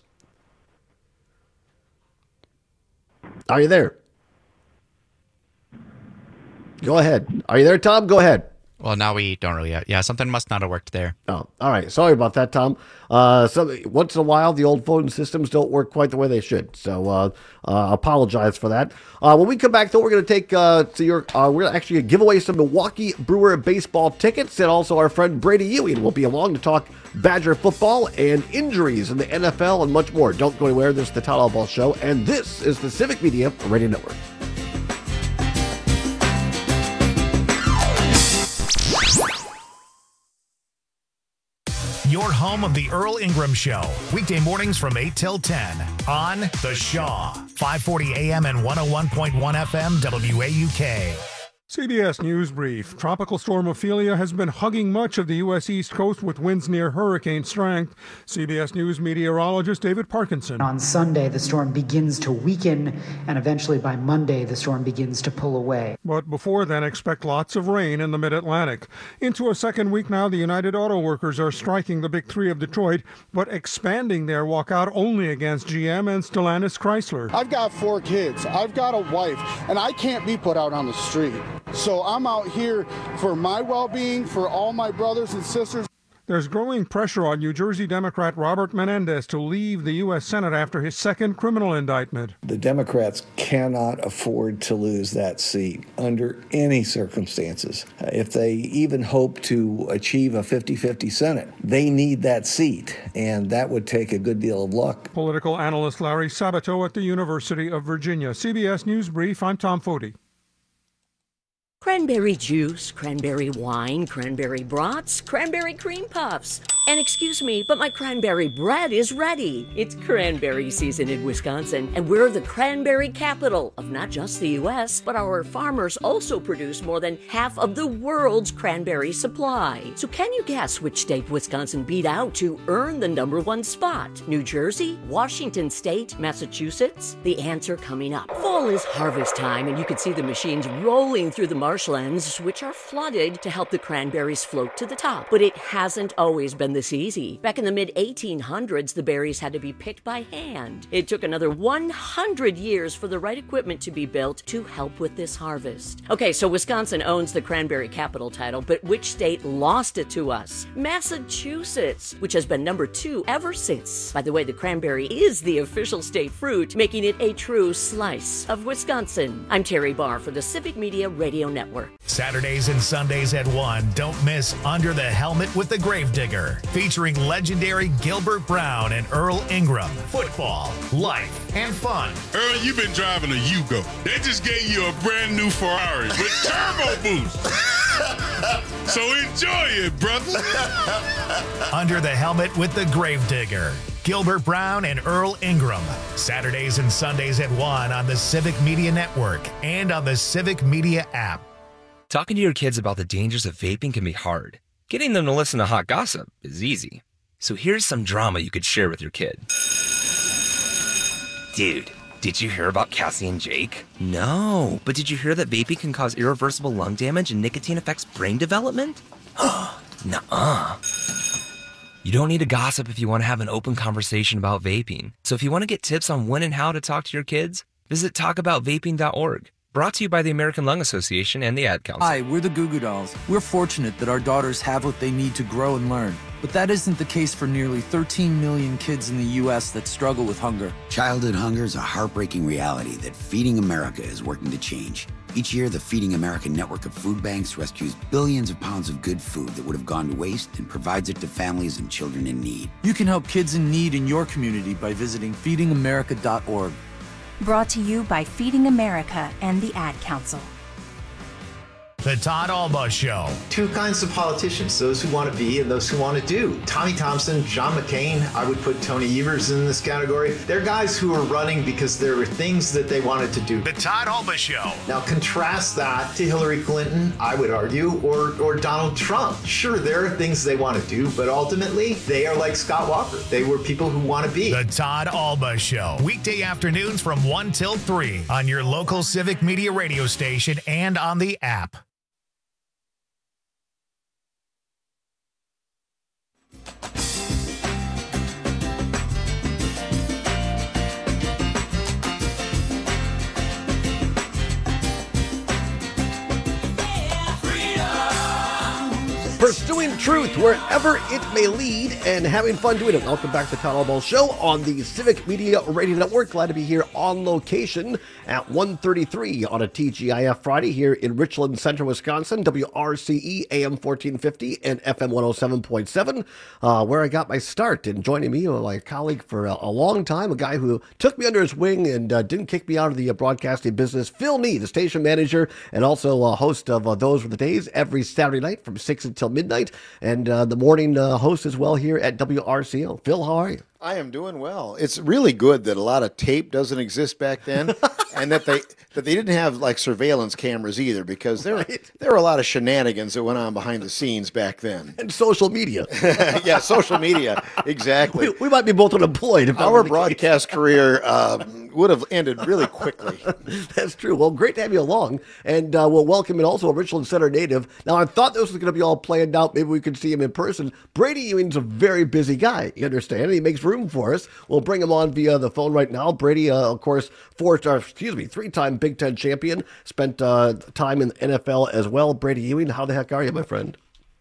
Are you there? Go ahead. Are you there, Tom? Go ahead. Well, now we don't really. Yeah, something must not have worked there. Oh, all right. Sorry about that, Tom. Uh, so once in a while, the old phone systems don't work quite the way they should. So uh, uh, apologize for that. Uh, when we come back, though, we're going to take uh, to your. Uh, we're going to actually give away some Milwaukee Brewer baseball tickets, and also our friend Brady Ewing will be along to talk Badger football and injuries in the N F L and much more. Don't go anywhere. This is the Todd Ball Show, and this is the Civic Media Radio Network. Your home of the Earl Ingram Show. Weekday mornings from eight till ten on The Shaw. five forty A M and one oh one point one F M W A U K. C B S News Brief. Tropical storm Ophelia has been hugging much of the U S East Coast with winds near hurricane strength. C B S News meteorologist David Parkinson. On Sunday, the storm begins to weaken, and eventually by Monday, the storm begins to pull away. But before then, expect lots of rain in the mid-Atlantic. Into a second week now, the United Auto Workers are striking the Big Three of Detroit, but expanding their walkout only against G M and Stellantis Chrysler. I've got four kids. I've got a wife, and I can't be put out on the street. So I'm out here for my well-being, for all my brothers and sisters. There's growing pressure on New Jersey Democrat Robert Menendez to leave the U S Senate after his second criminal indictment. The Democrats cannot afford to lose that seat under any circumstances. If they even hope to achieve a fifty-fifty Senate, they need that seat, and that would take a good deal of luck. Political analyst Larry Sabato at the University of Virginia. C B S News Brief, I'm Tom Foti. Cranberry juice, cranberry wine, cranberry brats, cranberry cream puffs. And excuse me, but my cranberry bread is ready. It's cranberry season in Wisconsin, and we're the cranberry capital of not just the U S, but our farmers also produce more than half of the world's cranberry supply. So can you guess which state Wisconsin beat out to earn the number one spot? New Jersey, Washington State, Massachusetts? The answer coming up. Fall is harvest time, and you can see the machines rolling through the marshlands, which are flooded to help the cranberries float to the top. But it hasn't always been this easy. Back in the mid eighteen hundreds, the berries had to be picked by hand. It took another one hundred years for the right equipment to be built to help with this harvest. Okay, so Wisconsin owns the cranberry capital title, but which state lost it to us? Massachusetts, which has been number two ever since. By the way, the cranberry is the official state fruit, making it a true slice of Wisconsin. I'm Terry Barr for the Civic Media Radio Network. Saturdays and Sundays at one, don't miss Under the Helmet with the Gravedigger, featuring legendary Gilbert Brown and Earl Ingram. Football, life, and fun. Earl, you've been driving a Yugo. They just gave you a brand new Ferrari with turbo boost. So enjoy it, brother. Under the Helmet with the Gravedigger. Gilbert Brown and Earl Ingram. Saturdays and Sundays at one on the Civic Media Network and on the Civic Media app. Talking to your kids about the dangers of vaping can be hard. Getting them to listen to hot gossip is easy. So here's some drama you could share with your kid. Dude, did you hear about Cassie and Jake? No, but did you hear that vaping can cause irreversible lung damage and nicotine affects brain development? Nuh-uh. You don't need to gossip if you want to have an open conversation about vaping. So if you want to get tips on when and how to talk to your kids, visit talk about vaping dot org. Brought to you by the American Lung Association and the Ad Council. Hi, we're the Goo Goo Dolls. We're fortunate that our daughters have what they need to grow and learn. But that isn't the case for nearly thirteen million kids in the U S that struggle with hunger. Childhood hunger is a heartbreaking reality that Feeding America is working to change. Each year, the Feeding America network of food banks rescues billions of pounds of good food that would have gone to waste and provides it to families and children in need. You can help kids in need in your community by visiting feeding america dot org. Brought to you by Feeding America and the Ad Council. The Todd Alba Show. Two kinds of politicians, those who want to be and those who want to do. Tommy Thompson, John McCain, I would put Tony Evers in this category. They're guys who are running because there were things that they wanted to do. The Todd Alba Show. Now contrast that to Hillary Clinton, I would argue, or, or Donald Trump. Sure, there are things they want to do, but ultimately, they are like Scott Walker. They were people who want to be. The Todd Alba Show. Weekday afternoons from one till three on your local Civic Media radio station and on the app. Pursuing truth wherever it may lead and having fun doing it. Welcome back to the Todd Alba Show on the Civic Media Radio Network. Glad to be here on location at one thirty-three on a T G I F Friday here in Richland Center, Wisconsin. W R C E A M fourteen fifty and F M one oh seven point seven, uh, where I got my start. And joining me, my colleague for a, a long time, a guy who took me under his wing and uh, didn't kick me out of the uh, broadcasting business, Phil Nee, the station manager and also a host of uh, Those Were the Days every Saturday night from six until midnight, and uh, the morning uh, host as well here at W R C O. Phil, how are you? I am doing well. It's really good that a lot of tape doesn't exist back then. and that they that they didn't have like surveillance cameras either, because there right. there were a lot of shenanigans that went on behind the scenes back then. And social media. Yeah, social media, exactly. We, we might be both unemployed. If Our broadcast career uh, would have ended really quickly. That's true. Well, great to have you along, and uh, we'll welcome in also a Richland Center native. Now, I thought this was going to be all planned out. Maybe we could see him in person. Brady Ewing's a very busy guy, you understand, and he makes room for us. We'll bring him on via the phone right now. Brady, uh, of course, four-star, excuse me, three-time Big Ten champion, spent uh, time in the N F L as well. Brady Ewing, how the heck are you, my friend?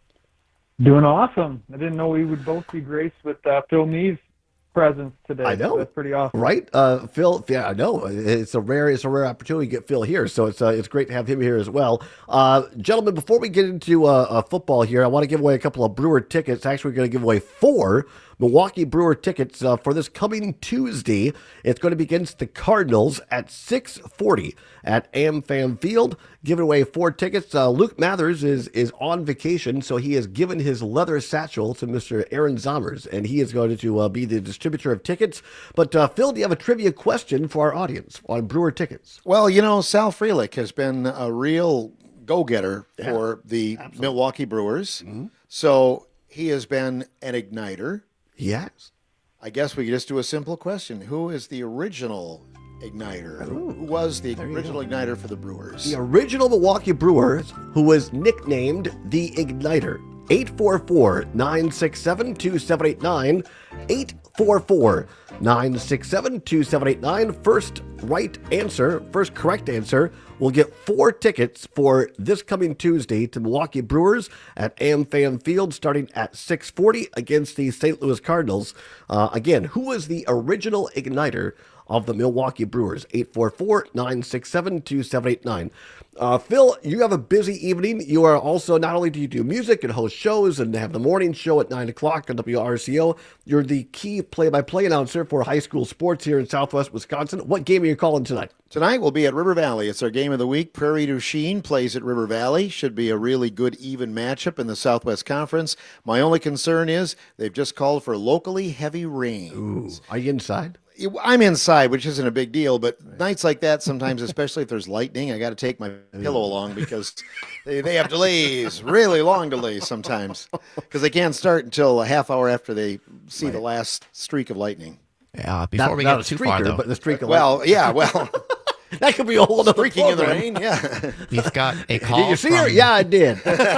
Doing awesome. I didn't know we would both be graced with uh, Phil Neve's presence today. I know. So that's pretty awesome. Right? Uh, Phil, yeah, I know. It's a rare it's a rare opportunity to get Phil here, so it's uh, it's great to have him here as well. Uh, gentlemen, before we get into uh, uh, football here, I want to give away a couple of Brewer tickets. Actually, we're going to give away four Milwaukee Brewer tickets uh, for this coming Tuesday. It's going to be against the Cardinals at six forty at AmFam Field. Giving away four tickets. Uh, Luke Mathers is is on vacation, so he has given his leather satchel to Mister Aaron Zommers, and he is going to uh, be the distributor of tickets. But uh, Phil, do you have a trivia question for our audience on Brewer tickets? Well, you know, Sal Frelick has been a real go-getter Yeah, for the absolutely. Milwaukee Brewers. Mm-hmm. So he has been an igniter. Yes. I guess we could just do a simple question. Who is the original igniter? Who who was the original igniter for the Brewers? The original Milwaukee Brewers, who was nicknamed the Igniter. eight four four, nine six seven, two seven eight nine. eight four four, nine six seven, two seven eight nine. First right answer, first correct answer, will get four tickets for this coming Tuesday to Milwaukee Brewers at AmFam Field starting at six forty against the Saint Louis Cardinals. Uh, again, who was the original igniter of the Milwaukee Brewers? eight four four, nine six seven, two seven eight nine. Uh, Phil, you have a busy evening. You are also, not only do you do music and host shows and have the morning show at nine o'clock on W R C O, you're the key play-by-play announcer for high school sports here in Southwest Wisconsin. What game are you calling tonight? Tonight we'll be at River Valley. It's our game of the week. Prairie du Chien plays at River Valley. Should be a really good, even matchup in the Southwest Conference. My only concern is they've just called for locally heavy rain. Ooh, are you inside? I'm inside, which isn't a big deal, but nights like that, sometimes, especially if there's lightning, I got to take my pillow along because they, they have delays, really long delays sometimes, because they can't start until a half hour after they see right. the last streak of lightning. Yeah, before not, we not get too streaker, far, though. But the streak of well, lightning. yeah, well. That could be a whole other streaking in the program. rain, yeah. We've got a call Did you see from... her? Yeah, I did.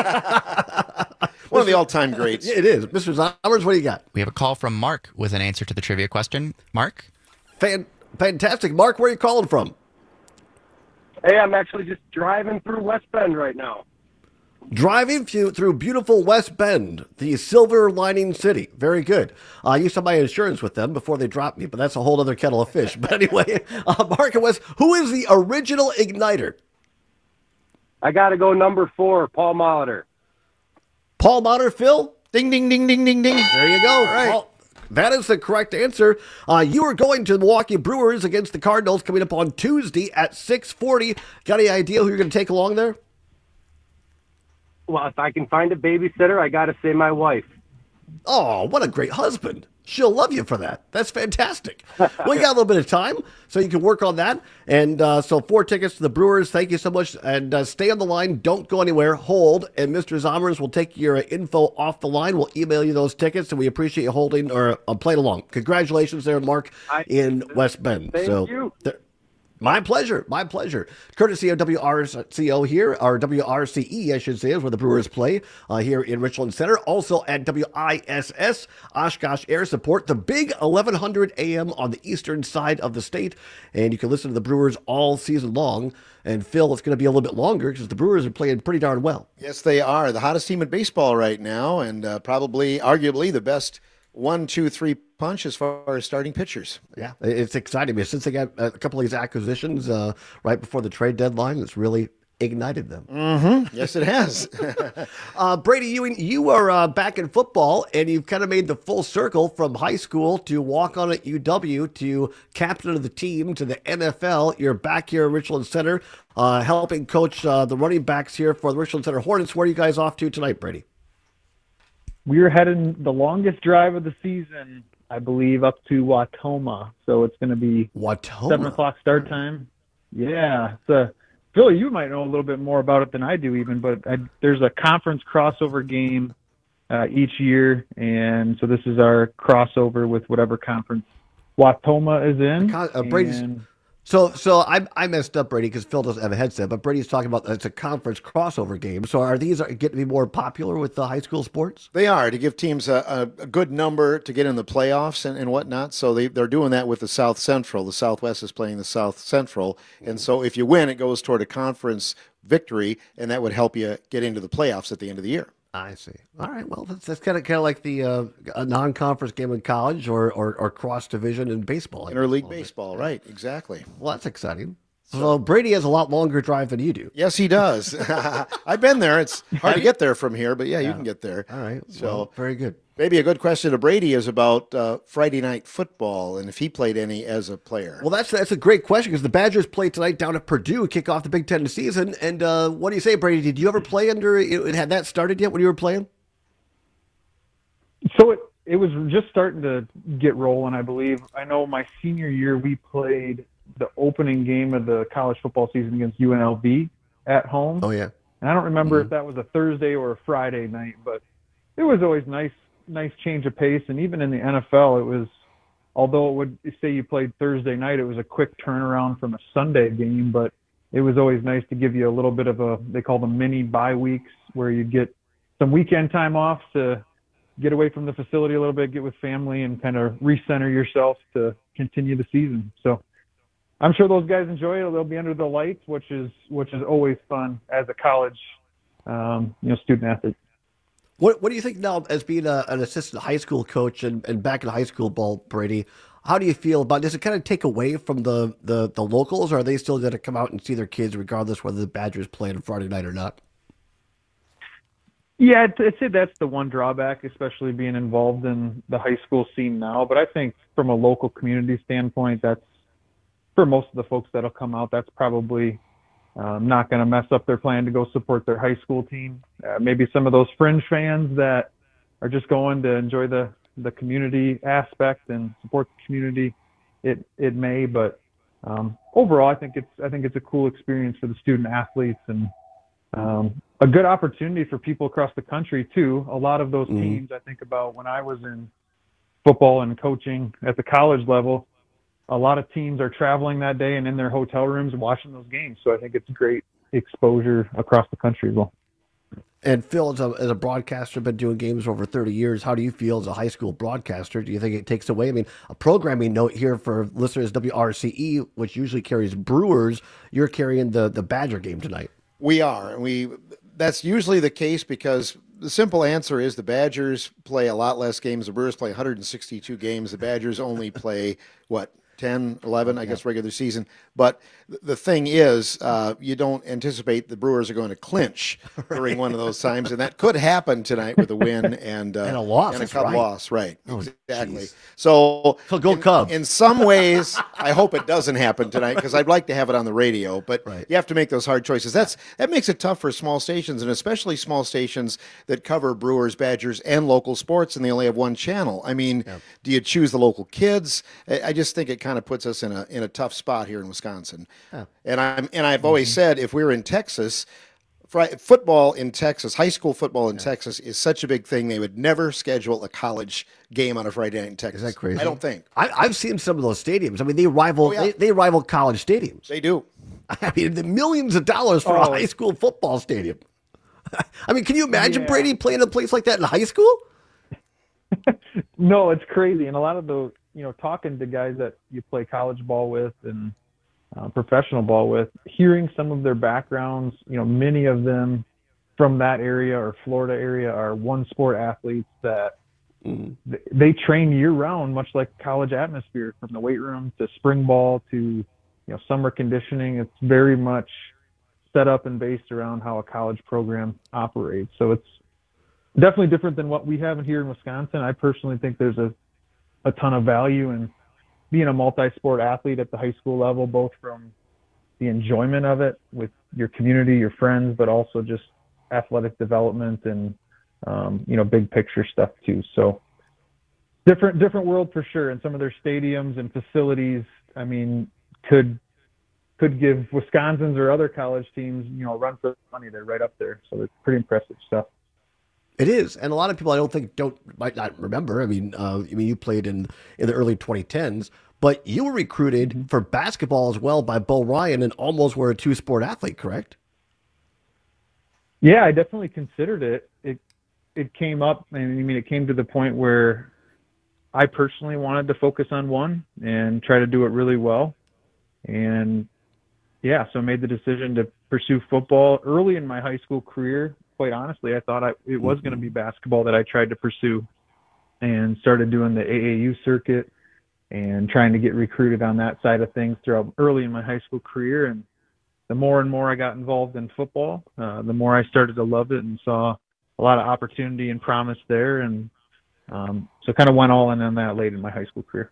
One of the all-time greats. Yeah, it is. Mister Zommers, what do you got? We have a call from Mark with an answer to the trivia question. Mark? Fan- fantastic. Mark, where are you calling from? Hey, I'm actually just driving through West Bend right now. Driving through, through beautiful West Bend, the silver lining city. Very good. Uh, I used to buy insurance with them before they dropped me, but that's a whole other kettle of fish. But anyway, uh, Mark and West, who is the original igniter? I got to go number four, Paul Molitor. Paul Molitor, Phil? Ding, ding, ding, ding, ding, ding. There you go. All right. Paul, that is the correct answer. Uh, you are going to the Milwaukee Brewers against the Cardinals coming up on Tuesday at six forty. Got any idea who you're going to take along there? Well, if I can find a babysitter, I got to say my wife. Oh, what a great husband. She'll love you for that. That's fantastic. We got a little bit of time, so you can work on that. And uh, so four tickets to the Brewers. Thank you so much. And uh, stay on the line. Don't go anywhere. Hold. And Mister Zommers will take your info off the line. We'll email you those tickets, and we appreciate you holding or uh, playing along. Congratulations there, Mark, I, in West Bend. Thank so, you. Th- My pleasure. My pleasure. Courtesy of W R C O here, or W R C E, I should say, is where the Brewers play uh, here in Richland Center. Also at W I S S, Oshkosh Air Support, the big eleven hundred A M on the eastern side of the state. And you can listen to the Brewers all season long. And Phil, it's going to be a little bit longer because the Brewers are playing pretty darn well. Yes, they are. The hottest team in baseball right now, and uh, probably, arguably, the best one, two, three punch as far as starting pitchers. Yeah, it's exciting. Since they got a couple of these acquisitions uh, right before the trade deadline, it's really ignited them. Mm-hmm. Yes, it has. uh, Brady Ewing, you are uh, back in football, and you've kind of made the full circle from high school to walk on at U W to captain of the team to the N F L. You're back here at Richland Center, uh, helping coach uh, the running backs here for the Richland Center Hornets. Where are you guys off to tonight, Brady? We're heading the longest drive of the season, I believe, up to Watoma. So it's going to be Watoma. seven o'clock start time. Yeah. So, Philly, you might know a little bit more about it than I do even, but I, there's a conference crossover game uh, each year, and so this is our crossover with whatever conference Watoma is in. Uh, Brady's, and, so so I, I messed up, Brady, because Phil doesn't have a headset, but Brady's talking about it's a conference crossover game. So are these getting to be more popular with the high school sports? They are, to give teams a, a, a good number to get in the playoffs and, and whatnot. So they, they're doing that with the South Central. The Southwest is playing the South Central. And so if you win, it goes toward a conference victory, and that would help you get into the playoffs at the end of the year. I see. All right. Well, that's, that's kind of kind of like the uh, a non-conference game in college, or or, or cross division in baseball. Interleague baseball, right? Exactly. Well, that's exciting. So Brady has a lot longer drive than you do. Yes, he does. I've been there. It's hard to get there from here, but yeah, you Yeah. can get there. All right. So Well, very good. maybe a good question to Brady is about uh, Friday night football and if he played any as a player. Well, that's that's a great question because the Badgers play tonight down at Purdue, kick off the Big Ten season. And uh, what do you say, Brady? Did you ever play under? It had that started yet when you were playing? So it, it was just starting to get rolling, I believe. I know my senior year we played the opening game of the college football season against U N L V at home. Oh, yeah. And I don't remember if that was a Thursday or a Friday night, but it was always nice, nice change of pace. And even in the N F L, it was, although it would say you played Thursday night, it was a quick turnaround from a Sunday game, but it was always nice to give you a little bit of a, they call them mini bye weeks, where you get some weekend time off to get away from the facility a little bit, get with family, and kind of recenter yourself to continue the season. So I'm sure those guys enjoy it. They'll be under the lights, which is which is always fun as a college, um, you know, student athlete. What What do you think now, as being a, an assistant high school coach and, and back in high school ball, Brady? How do you feel about? Does it kind of take away from the the, the locals, or are they still going to come out and see their kids regardless whether the Badgers play on Friday night or not? Yeah, I'd, I'd say that's the one drawback, especially being involved in the high school scene now. But I think from a local community standpoint, that's, for most of the folks that'll come out, that's probably um, not going to mess up their plan to go support their high school team. Uh, maybe some of those fringe fans that are just going to enjoy the, the community aspect and support the community, it it may. But um, overall, I think it's I think it's a cool experience for the student athletes, and um, a good opportunity for people across the country too. A lot of those Mhm. teams, I think about when I was in football and coaching at the college level, a lot of teams are traveling that day and in their hotel rooms watching those games. So I think it's great exposure across the country as well. And Phil, as a, as a broadcaster, been doing games for over thirty years. How do you feel as a high school broadcaster? Do you think it takes away? I mean, a programming note here for listeners, W R C E, which usually carries Brewers, you're carrying the, the Badger game tonight. We are. And we that's usually the case because the simple answer is the Badgers play a lot less games. The Brewers play one hundred sixty-two games. The Badgers only play, what, ten, eleven, I guess, regular season. But th- the thing is, uh, you don't anticipate the Brewers are going to clinch during one of those times. And that could happen tonight with a win and, uh, And a loss, And a that's cup right. loss, right. Oh, exactly. geez. So, So go in, Cubs. in some ways, I hope it doesn't happen tonight because I'd like to have it on the radio. But you have to make those hard choices. That's That makes it tough for small stations, and especially small stations that cover Brewers, Badgers, and local sports, and they only have one channel. I mean, do you choose the local kids? I I just think it kind of puts us in a in a tough spot here in Wisconsin. Yeah. And I'm and I've always said if we were in Texas, fri- football in Texas, high school football in Texas is such a big thing. They would never schedule a college game on a Friday night in Texas. Is that crazy? I don't think I, I've seen some of those stadiums. I mean, they rival Oh, yeah. they, they rival college stadiums. they do. I mean, the millions of dollars for a Oh. high school football stadium. I mean, can you imagine Yeah. Brady playing in a place like that in high school? No, it's crazy. And a lot of the, you know, talking to guys that you play college ball with and uh, professional ball with, hearing some of their backgrounds, you know, many of them from that area or Florida area are one sport athletes that th- they train year round, much like college atmosphere, from the weight room to spring ball to, you know, summer conditioning. It's very much set up and based around how a college program operates. So it's definitely different than what we have here in Wisconsin. I personally think there's a, a ton of value in being a multi-sport athlete at the high school level, both from the enjoyment of it with your community, your friends, but also just athletic development and, um, you know, big picture stuff too. So different, different world for sure. And some of their stadiums and facilities, I mean, could could give Wisconsin's or other college teams, you know, a run for the money. They're right up there. So it's pretty impressive stuff. It is, and a lot of people I don't think don't might not remember. I mean, uh, I mean, you played in in the early twenty tens, but you were recruited mm-hmm. for basketball as well by Bo Ryan, and almost were a two sport athlete, correct? Yeah, I definitely considered it. It it came up, and I mean, it came to the point where I personally wanted to focus on one and try to do it really well, and yeah, so I made the decision to pursue football early in my high school career. Quite honestly, I thought I, it was going to be basketball that I tried to pursue, and started doing the A A U circuit and trying to get recruited on that side of things throughout early in my high school career. And the more and more I got involved in football, uh, the more I started to love it and saw a lot of opportunity and promise there. And um, so kind of went all in on that late in my high school career.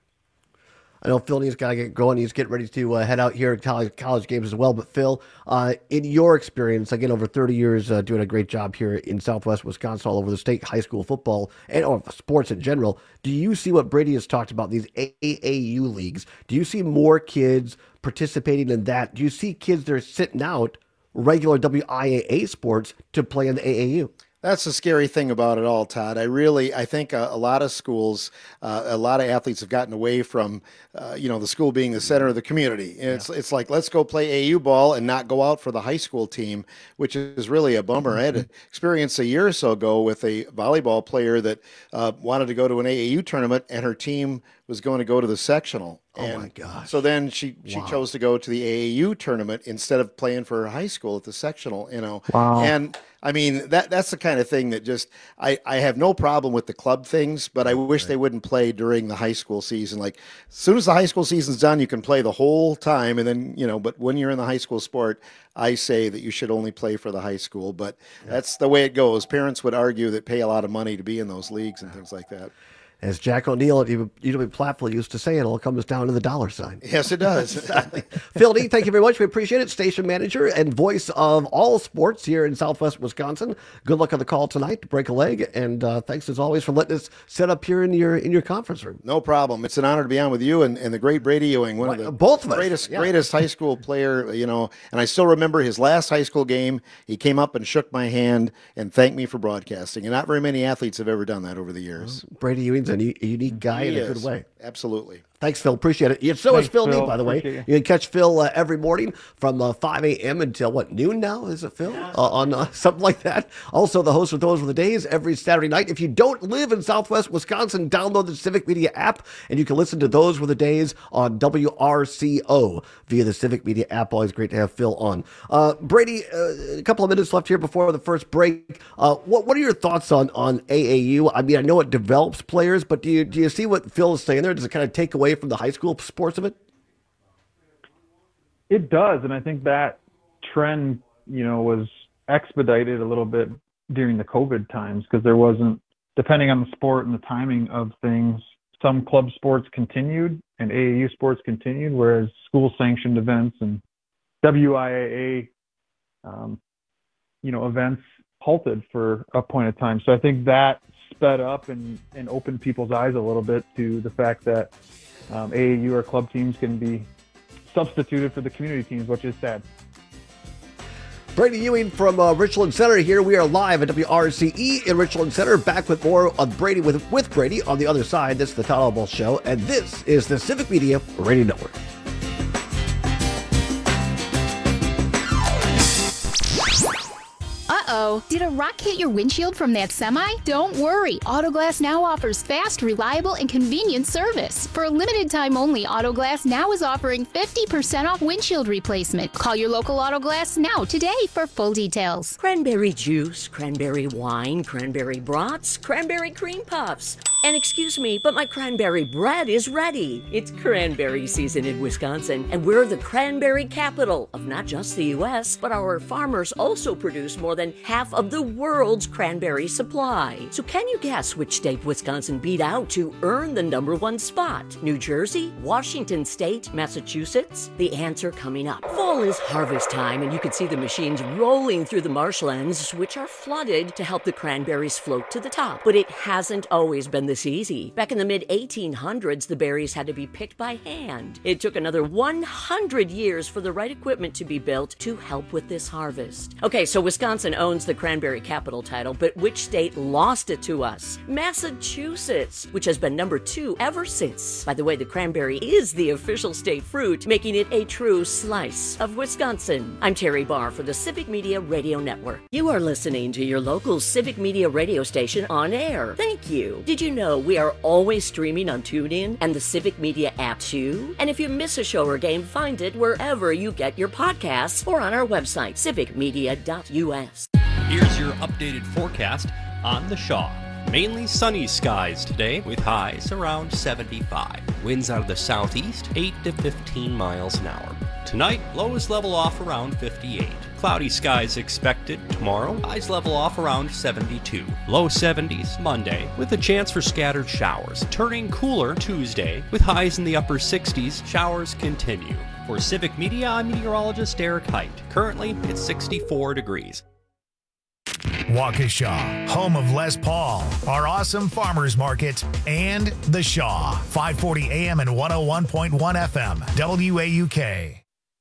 I know Phil needs got to get going. He's getting ready to uh, head out here at college, college games as well. But Phil, uh, in your experience, again, over thirty years, uh, doing a great job here in Southwest Wisconsin, all over the state, high school football and or sports in general, do you see what Brady has talked about, these A A U leagues? Do you see more kids participating in that? Do you see kids that are sitting out regular W I A A sports to play in the A A U? That's the scary thing about it all, Todd. I really, I think a, a lot of schools, uh, a lot of athletes have gotten away from, uh, you know, the school being the center of the community. And it's, yeah. it's like, let's go play A A U ball and not go out for the high school team, which is really a bummer. I had an experience a year or so ago with a volleyball player that uh, wanted to go to an A A U tournament, and her team was going to go to the sectional. Oh and my gosh. So then she, she Wow. chose to go to the A A U tournament instead of playing for her high school at the sectional, you know. Wow. And I mean, that that's the kind of thing that just, I, I have no problem with the club things, but I wish they wouldn't play during the high school season. Like, as soon as the high school season's done, you can play the whole time. And then, you know, but when you're in the high school sport, I say that you should only play for the high school. But yeah. that's the way it goes. Parents would argue that pay a lot of money to be in those leagues and things like that. As Jack O'Neill at U W Platteville used to say, it all comes down to the dollar sign. Yes, it does. Exactly. Phil D, thank you very much. We appreciate it. Station manager and voice of all sports here in Southwest Wisconsin. Good luck on the call tonight to break a leg, and uh, thanks as always for letting us sit up here in your in your conference room. No problem. It's an honor to be on with you and, and the great Brady Ewing, one of the both of us. greatest Yeah. greatest high school player, you know. And I still remember his last high school game. He came up and shook my hand and thanked me for broadcasting. And not very many athletes have ever done that over the years. Well, Brady Ewing's a, a unique guy. He in a is. good way. Absolutely. Thanks, Phil. Appreciate it. Yeah, so Thanks, is Phil, Phil. Need, by the way. Appreciate You can catch Phil uh, every morning from uh, five a.m. until, what, noon now? Is it, Phil? Yeah. Uh, on uh, something like that. Also, the host of Those Were the Days every Saturday night. If you don't live in Southwest Wisconsin, download the Civic Media app, and you can listen to Those Were the Days on W R C O via the Civic Media app. Always great to have Phil on. Uh, Brady, uh, a couple of minutes left here before the first break. Uh, what What are your thoughts on, on A A U? I mean, I know it develops players, but do you, do you see what Phil is saying there? Does it kind of take away from the high school sports of it? It does, and I think that trend, you know, was expedited a little bit during the COVID times because there wasn't, depending on the sport and the timing of things, some club sports continued and A A U sports continued, whereas school-sanctioned events and W I A A, um, you know, events halted for a point of time. So I think that sped up and, and opened people's eyes a little bit to the fact that um, A A U or club teams can be substituted for the community teams, which is sad. Brady Ewing from uh, Richland Center here. We are live at W R C E in Richland Center, back with more of Brady with, with Brady on the other side. This is the Todd Albaugh Show, and this is the Civic Media Radio Network. Uh-oh, did a rock hit your windshield from that semi? Don't worry, Autoglass Now offers fast, reliable, and convenient service. For a limited time only, Autoglass Now is offering fifty percent off windshield replacement. Call your local Autoglass Now today for full details. Cranberry juice, cranberry wine, cranberry brats, cranberry cream puffs. And excuse me, but my cranberry bread is ready. It's cranberry season in Wisconsin, and we're the cranberry capital of not just the U S, but our farmers also produce more than half of the world's cranberry supply. So can you guess which state Wisconsin beat out to earn the number one spot? New Jersey? Washington State? Massachusetts? The answer coming up. Fall is harvest time, and you can see the machines rolling through the marshlands, which are flooded to help the cranberries float to the top. But it hasn't always been the this easy. Back in the mid eighteen hundreds, the berries had to be picked by hand. It took another one hundred years for the right equipment to be built to help with this harvest. Okay, so Wisconsin owns the cranberry capital title, but which state lost it to us? Massachusetts, which has been number two ever since. By the way, the cranberry is the official state fruit, making it a true slice of Wisconsin. I'm Terry Barr for the Civic Media Radio Network. You are listening to your local Civic Media radio station on air. Thank you. Did you know we are always streaming on TuneIn and the Civic Media app too? And if you miss a show or game, find it wherever you get your podcasts or on our website, civic media dot u s. Here's your updated forecast on the Shaw. Mainly sunny skies today with highs around seventy-five. Winds out of the southeast, eight to fifteen miles an hour. Tonight, lows level off around fifty-eight. Cloudy skies expected tomorrow. Highs level off around seventy-two. Low seventies Monday with a chance for scattered showers. Turning cooler Tuesday with highs in the upper sixties. Showers continue. For Civic Media, I'm meteorologist Eric Height. Currently, it's sixty-four degrees. Waukesha, home of Les Paul, our awesome farmers market, and The Shaw, five forty A M and one oh one point one F M, W A U K.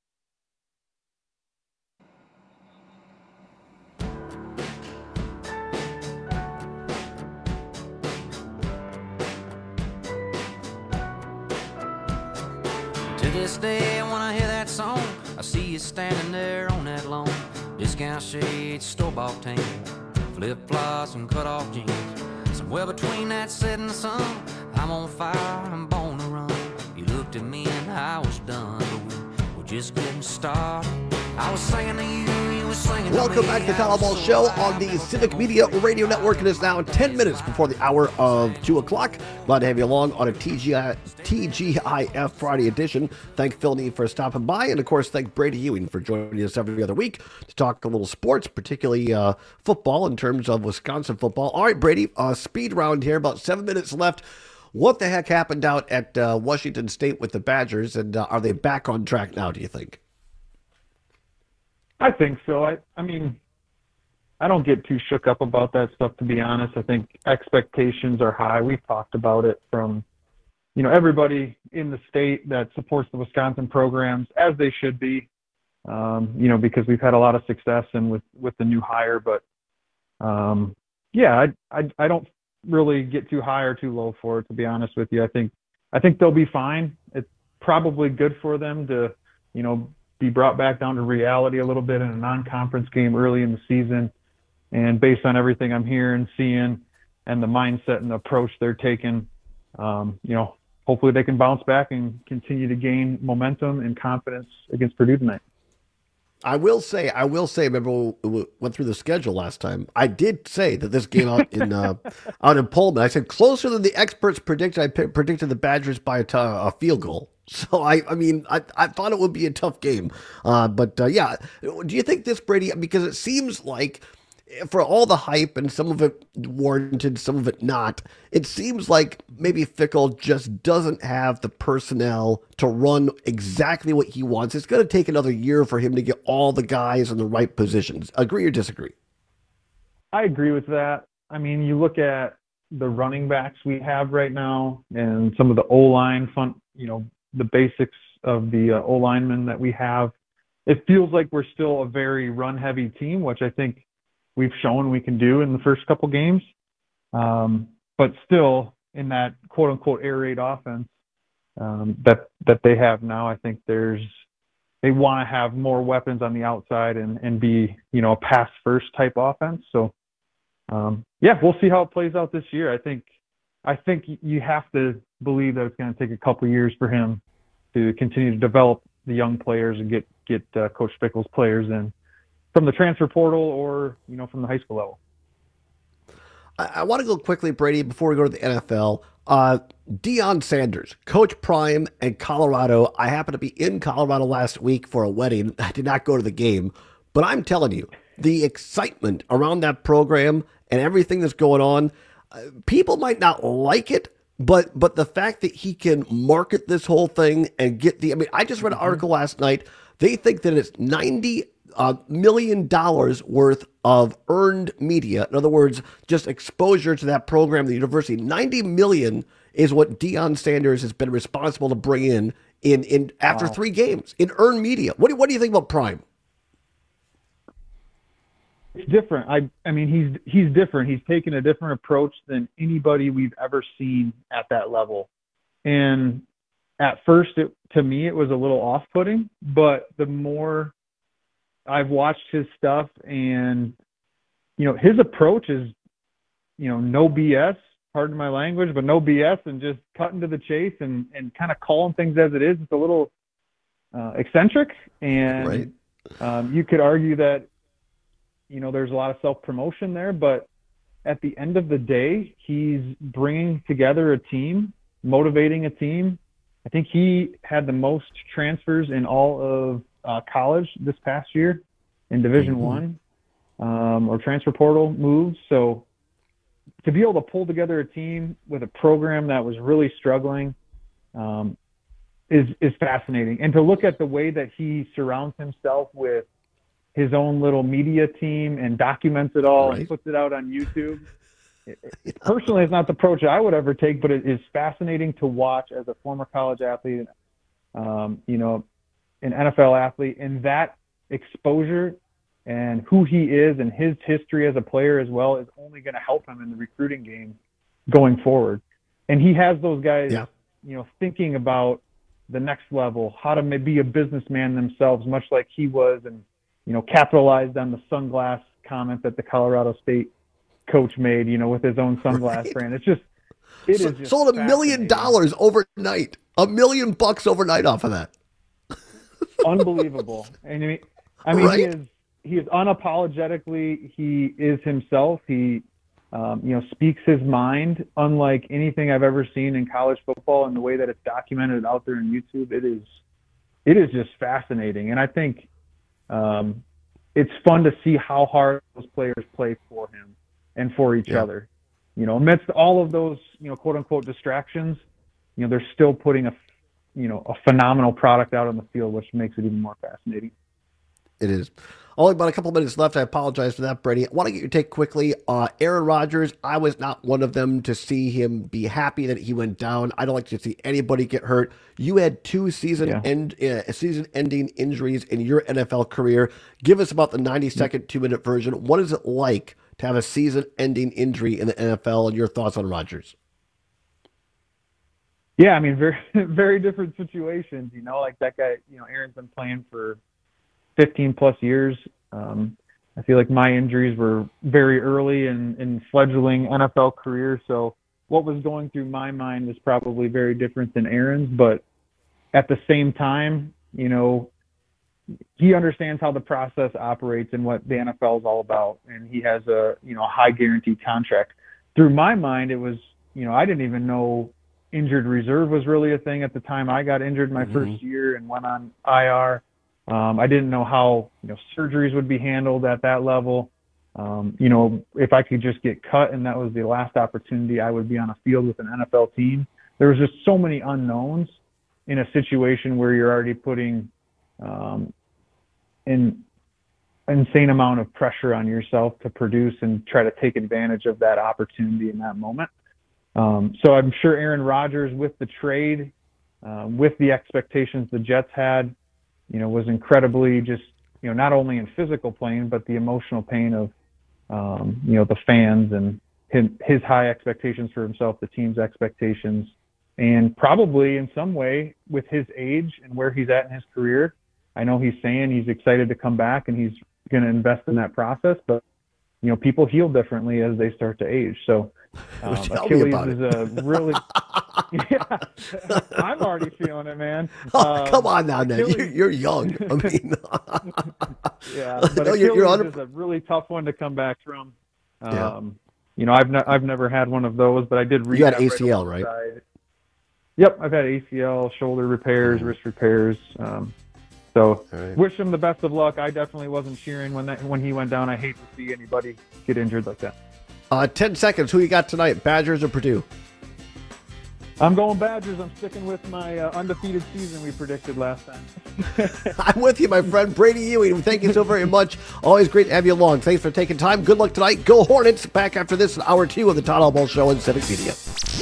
To this day, when I hear that song, I see you standing there on that lawn. Discount shades, store-bought tan, flip-flops and cut-off jeans. Somewhere between that set and the sun, I'm on fire, I'm born to run. You looked at me and I was done, but we were just getting started. I was singing to you, you were singing to me. Welcome back to the Tyler Ball Show on the Civic Media Radio Network. It is now ten minutes before the hour of two o'clock. Glad to have you along on a T G I, T G I F Friday edition. Thank Phil Neal for stopping by. And, of course, thank Brady Ewing for joining us every other week to talk a little sports, particularly uh, football in terms of Wisconsin football. All right, Brady, uh, speed round here, about seven minutes left. What the heck happened out at uh, Washington State with the Badgers, and uh, are they back on track now, do you think? I think so. I, I mean, I don't get too shook up about that stuff, to be honest. I think expectations are high. We've talked about it from, you know, everybody in the state that supports the Wisconsin programs, as they should be, um, you know, because we've had a lot of success and with, with the new hire. But, um, yeah, I, I, I don't really get too high or too low for it, to be honest with you. I think, I think they'll be fine. It's probably good for them to, you know, be brought back down to reality a little bit in a non-conference game early in the season. And based on everything I'm hearing, seeing, and the mindset and the approach they're taking, um, you know, hopefully they can bounce back and continue to gain momentum and confidence against Purdue tonight. I will say, I will say, remember we went through the schedule last time. I did say that this game out in uh, out in Pullman, I said closer than the experts predicted. I p- predicted the Badgers by a, t- a field goal. So, I, I mean, I, I thought it would be a tough game. Uh, but, uh, yeah, do you think this, Brady, because it seems like for all the hype and some of it warranted, some of it not, it seems like maybe Fickell just doesn't have the personnel to run exactly what he wants. It's going to take another year for him to get all the guys in the right positions. Agree or disagree? I agree with that. I mean, you look at the running backs we have right now and some of the O-line, fun, you know, the basics of the uh, O-linemen that we have. It feels like we're still a very run-heavy team, which I think we've shown we can do in the first couple games. Um, but still, in that quote-unquote air raid offense um, that that they have now, I think there's they want to have more weapons on the outside and, and be, you know, a pass-first type offense. So, um, yeah, we'll see how it plays out this year. I think I think you have to believe that it's going to take a couple years for him to continue to develop the young players and get get uh, Coach Fickell's players in from the transfer portal or, you know, from the high school level. I, I want to go quickly, Brady, before we go to the N F L. Uh, Deion Sanders, Coach Prime and Colorado. I happened to be in Colorado last week for a wedding. I did not go to the game, but I'm telling you, the excitement around that program and everything that's going on, uh, people might not like it, But but the fact that he can market this whole thing and get the, I mean, I just read an article last night. They think that it's ninety uh, million dollars worth of earned media. In other words, just exposure to that program, the university. ninety million is what Deion Sanders has been responsible to bring in in, in after wow. three games in earned media. What do, what do you think about Prime? It's different. I I mean, he's he's different. He's taken a different approach than anybody we've ever seen at that level. And at first, it, to me, it was a little off-putting, but the more I've watched his stuff, and, you know, his approach is, you know, no B S, pardon my language, but no B S, and just cutting to the chase and, and kind of calling things as it is. It's a little uh, eccentric, and right. um, you could argue that, you know, there's a lot of self-promotion there, but at the end of the day, he's bringing together a team, motivating a team. I think he had the most transfers in all of uh, college this past year in Division mm-hmm. One, um, or transfer portal moves. So to be able to pull together a team with a program that was really struggling um, is is fascinating. And to look at the way that he surrounds himself with his own little media team and documents it all right. and puts it out on YouTube. It, it, personally, it's not the approach I would ever take, but it is fascinating to watch as a former college athlete, um, you know, an N F L athlete, and that exposure and who he is and his history as a player as well is only going to help him in the recruiting game going forward. And he has those guys, yeah. you know, thinking about the next level, how to be a businessman themselves, much like he was, and, you know, capitalized on the sunglass comment that the Colorado State coach made, you know, with his own sunglass right. brand. It's just, it so, is just sold a million dollars overnight, a million bucks overnight off of that. Unbelievable. And I mean, I mean, right? he is, he is unapologetically, he is himself. He, um, you know, speaks his mind, unlike anything I've ever seen in college football, and the way that it's documented out there on YouTube. It is, it is just fascinating. And I think, um, it's fun to see how hard those players play for him and for each yeah. other. You know, amidst all of those, you know, quote unquote distractions, you know, they're still putting a, you know, a phenomenal product out on the field, which makes it even more fascinating. It is. Only about a couple minutes left. I apologize for that, Brady. I want to get your take quickly. Uh, Aaron Rodgers, I was not one of them to see him be happy that he went down. I don't like to see anybody get hurt. You had two season yeah. end, uh, season-ending injuries in your N F L career. Give us about the ninety-second, two-minute version. What is it like to have a season-ending injury in the N F L, and your thoughts on Rodgers? Yeah, I mean, very, very different situations. You know, like that guy, you know, Aaron's been playing for fifteen plus years. Um, I feel like my injuries were very early in, in fledgling N F L career. So what was going through my mind was probably very different than Aaron's, but at the same time, you know, he understands how the process operates and what the N F L is all about. And he has a, you know, a high guaranteed contract. Through my mind, it was, you know, I didn't even know injured reserve was really a thing at the time I got injured my mm-hmm. first year and went on I R. Um, I didn't know how, you know, surgeries would be handled at that level. Um, you know, if I could just get cut and that was the last opportunity I would be on a field with an N F L team. There was just so many unknowns in a situation where you're already putting um, an insane amount of pressure on yourself to produce and try to take advantage of that opportunity in that moment. Um, so I'm sure Aaron Rodgers, with the trade, uh, with the expectations the Jets had, you know, was incredibly just, you know, not only in physical pain, but the emotional pain of, um, you know, the fans and his, his high expectations for himself, the team's expectations, and probably in some way with his age and where he's at in his career. I know he's saying he's excited to come back and he's going to invest in that process, but, you know, people heal differently as they start to age. So um, Achilles is a really, yeah, I'm already feeling it, man. Oh, um, come on now, Ned. You're, you're young. I mean, yeah, but no, Achilles you're, you're is a really tough one to come back from. Um, yeah. You know, I've ne- I've never had one of those, but I did read. You had that A C L, right? right? Yep, I've had A C L, shoulder repairs, mm-hmm. wrist repairs. Um, so right. wish him the best of luck. I definitely wasn't cheering when that when he went down. I hate to see anybody get injured like that. Uh, ten seconds. Who you got tonight? Badgers or Purdue? I'm going Badgers. I'm sticking with my uh, undefeated season we predicted last time. I'm with you, my friend. Brady Ewing, thank you so very much. Always great to have you along. Thanks for taking time. Good luck tonight. Go Hornets. Back after this in hour two of the Todd Albaugh Show on Civic Media.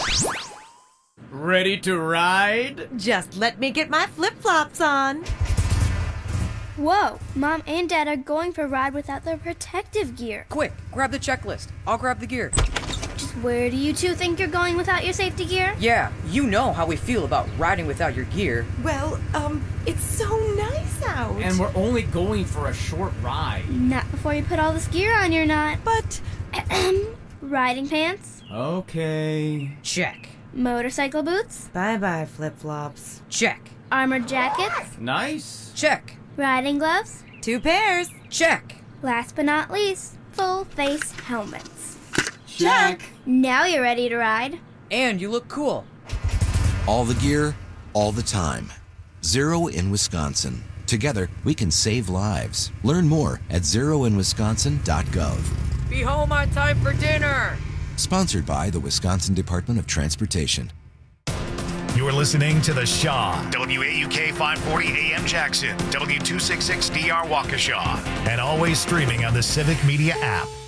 Ready to ride? Just let me get my flip-flops on. Whoa, Mom and Dad are going for a ride without their protective gear. Quick, grab the checklist. I'll grab the gear. Just where do you two think you're going without your safety gear? Yeah, you know how we feel about riding without your gear. Well, um, it's so nice out. And we're only going for a short ride. Not before you put all this gear on, you're not. But, riding pants? Okay. Check. Motorcycle boots? Bye-bye, flip-flops. Check. Armored jackets? Nice. Check. Riding gloves? Two pairs. Check. Last but not least, full face helmets. Check. Now you're ready to ride. And you look cool. All the gear, all the time. Zero in Wisconsin. Together, we can save lives. Learn more at zero in wisconsin dot gov. Be home on time for dinner. Sponsored by the Wisconsin Department of Transportation. You're listening to The Shaw, W A U K five forty A M Jackson, W two sixty-six D R Waukesha, and always streaming on the Civic Media app.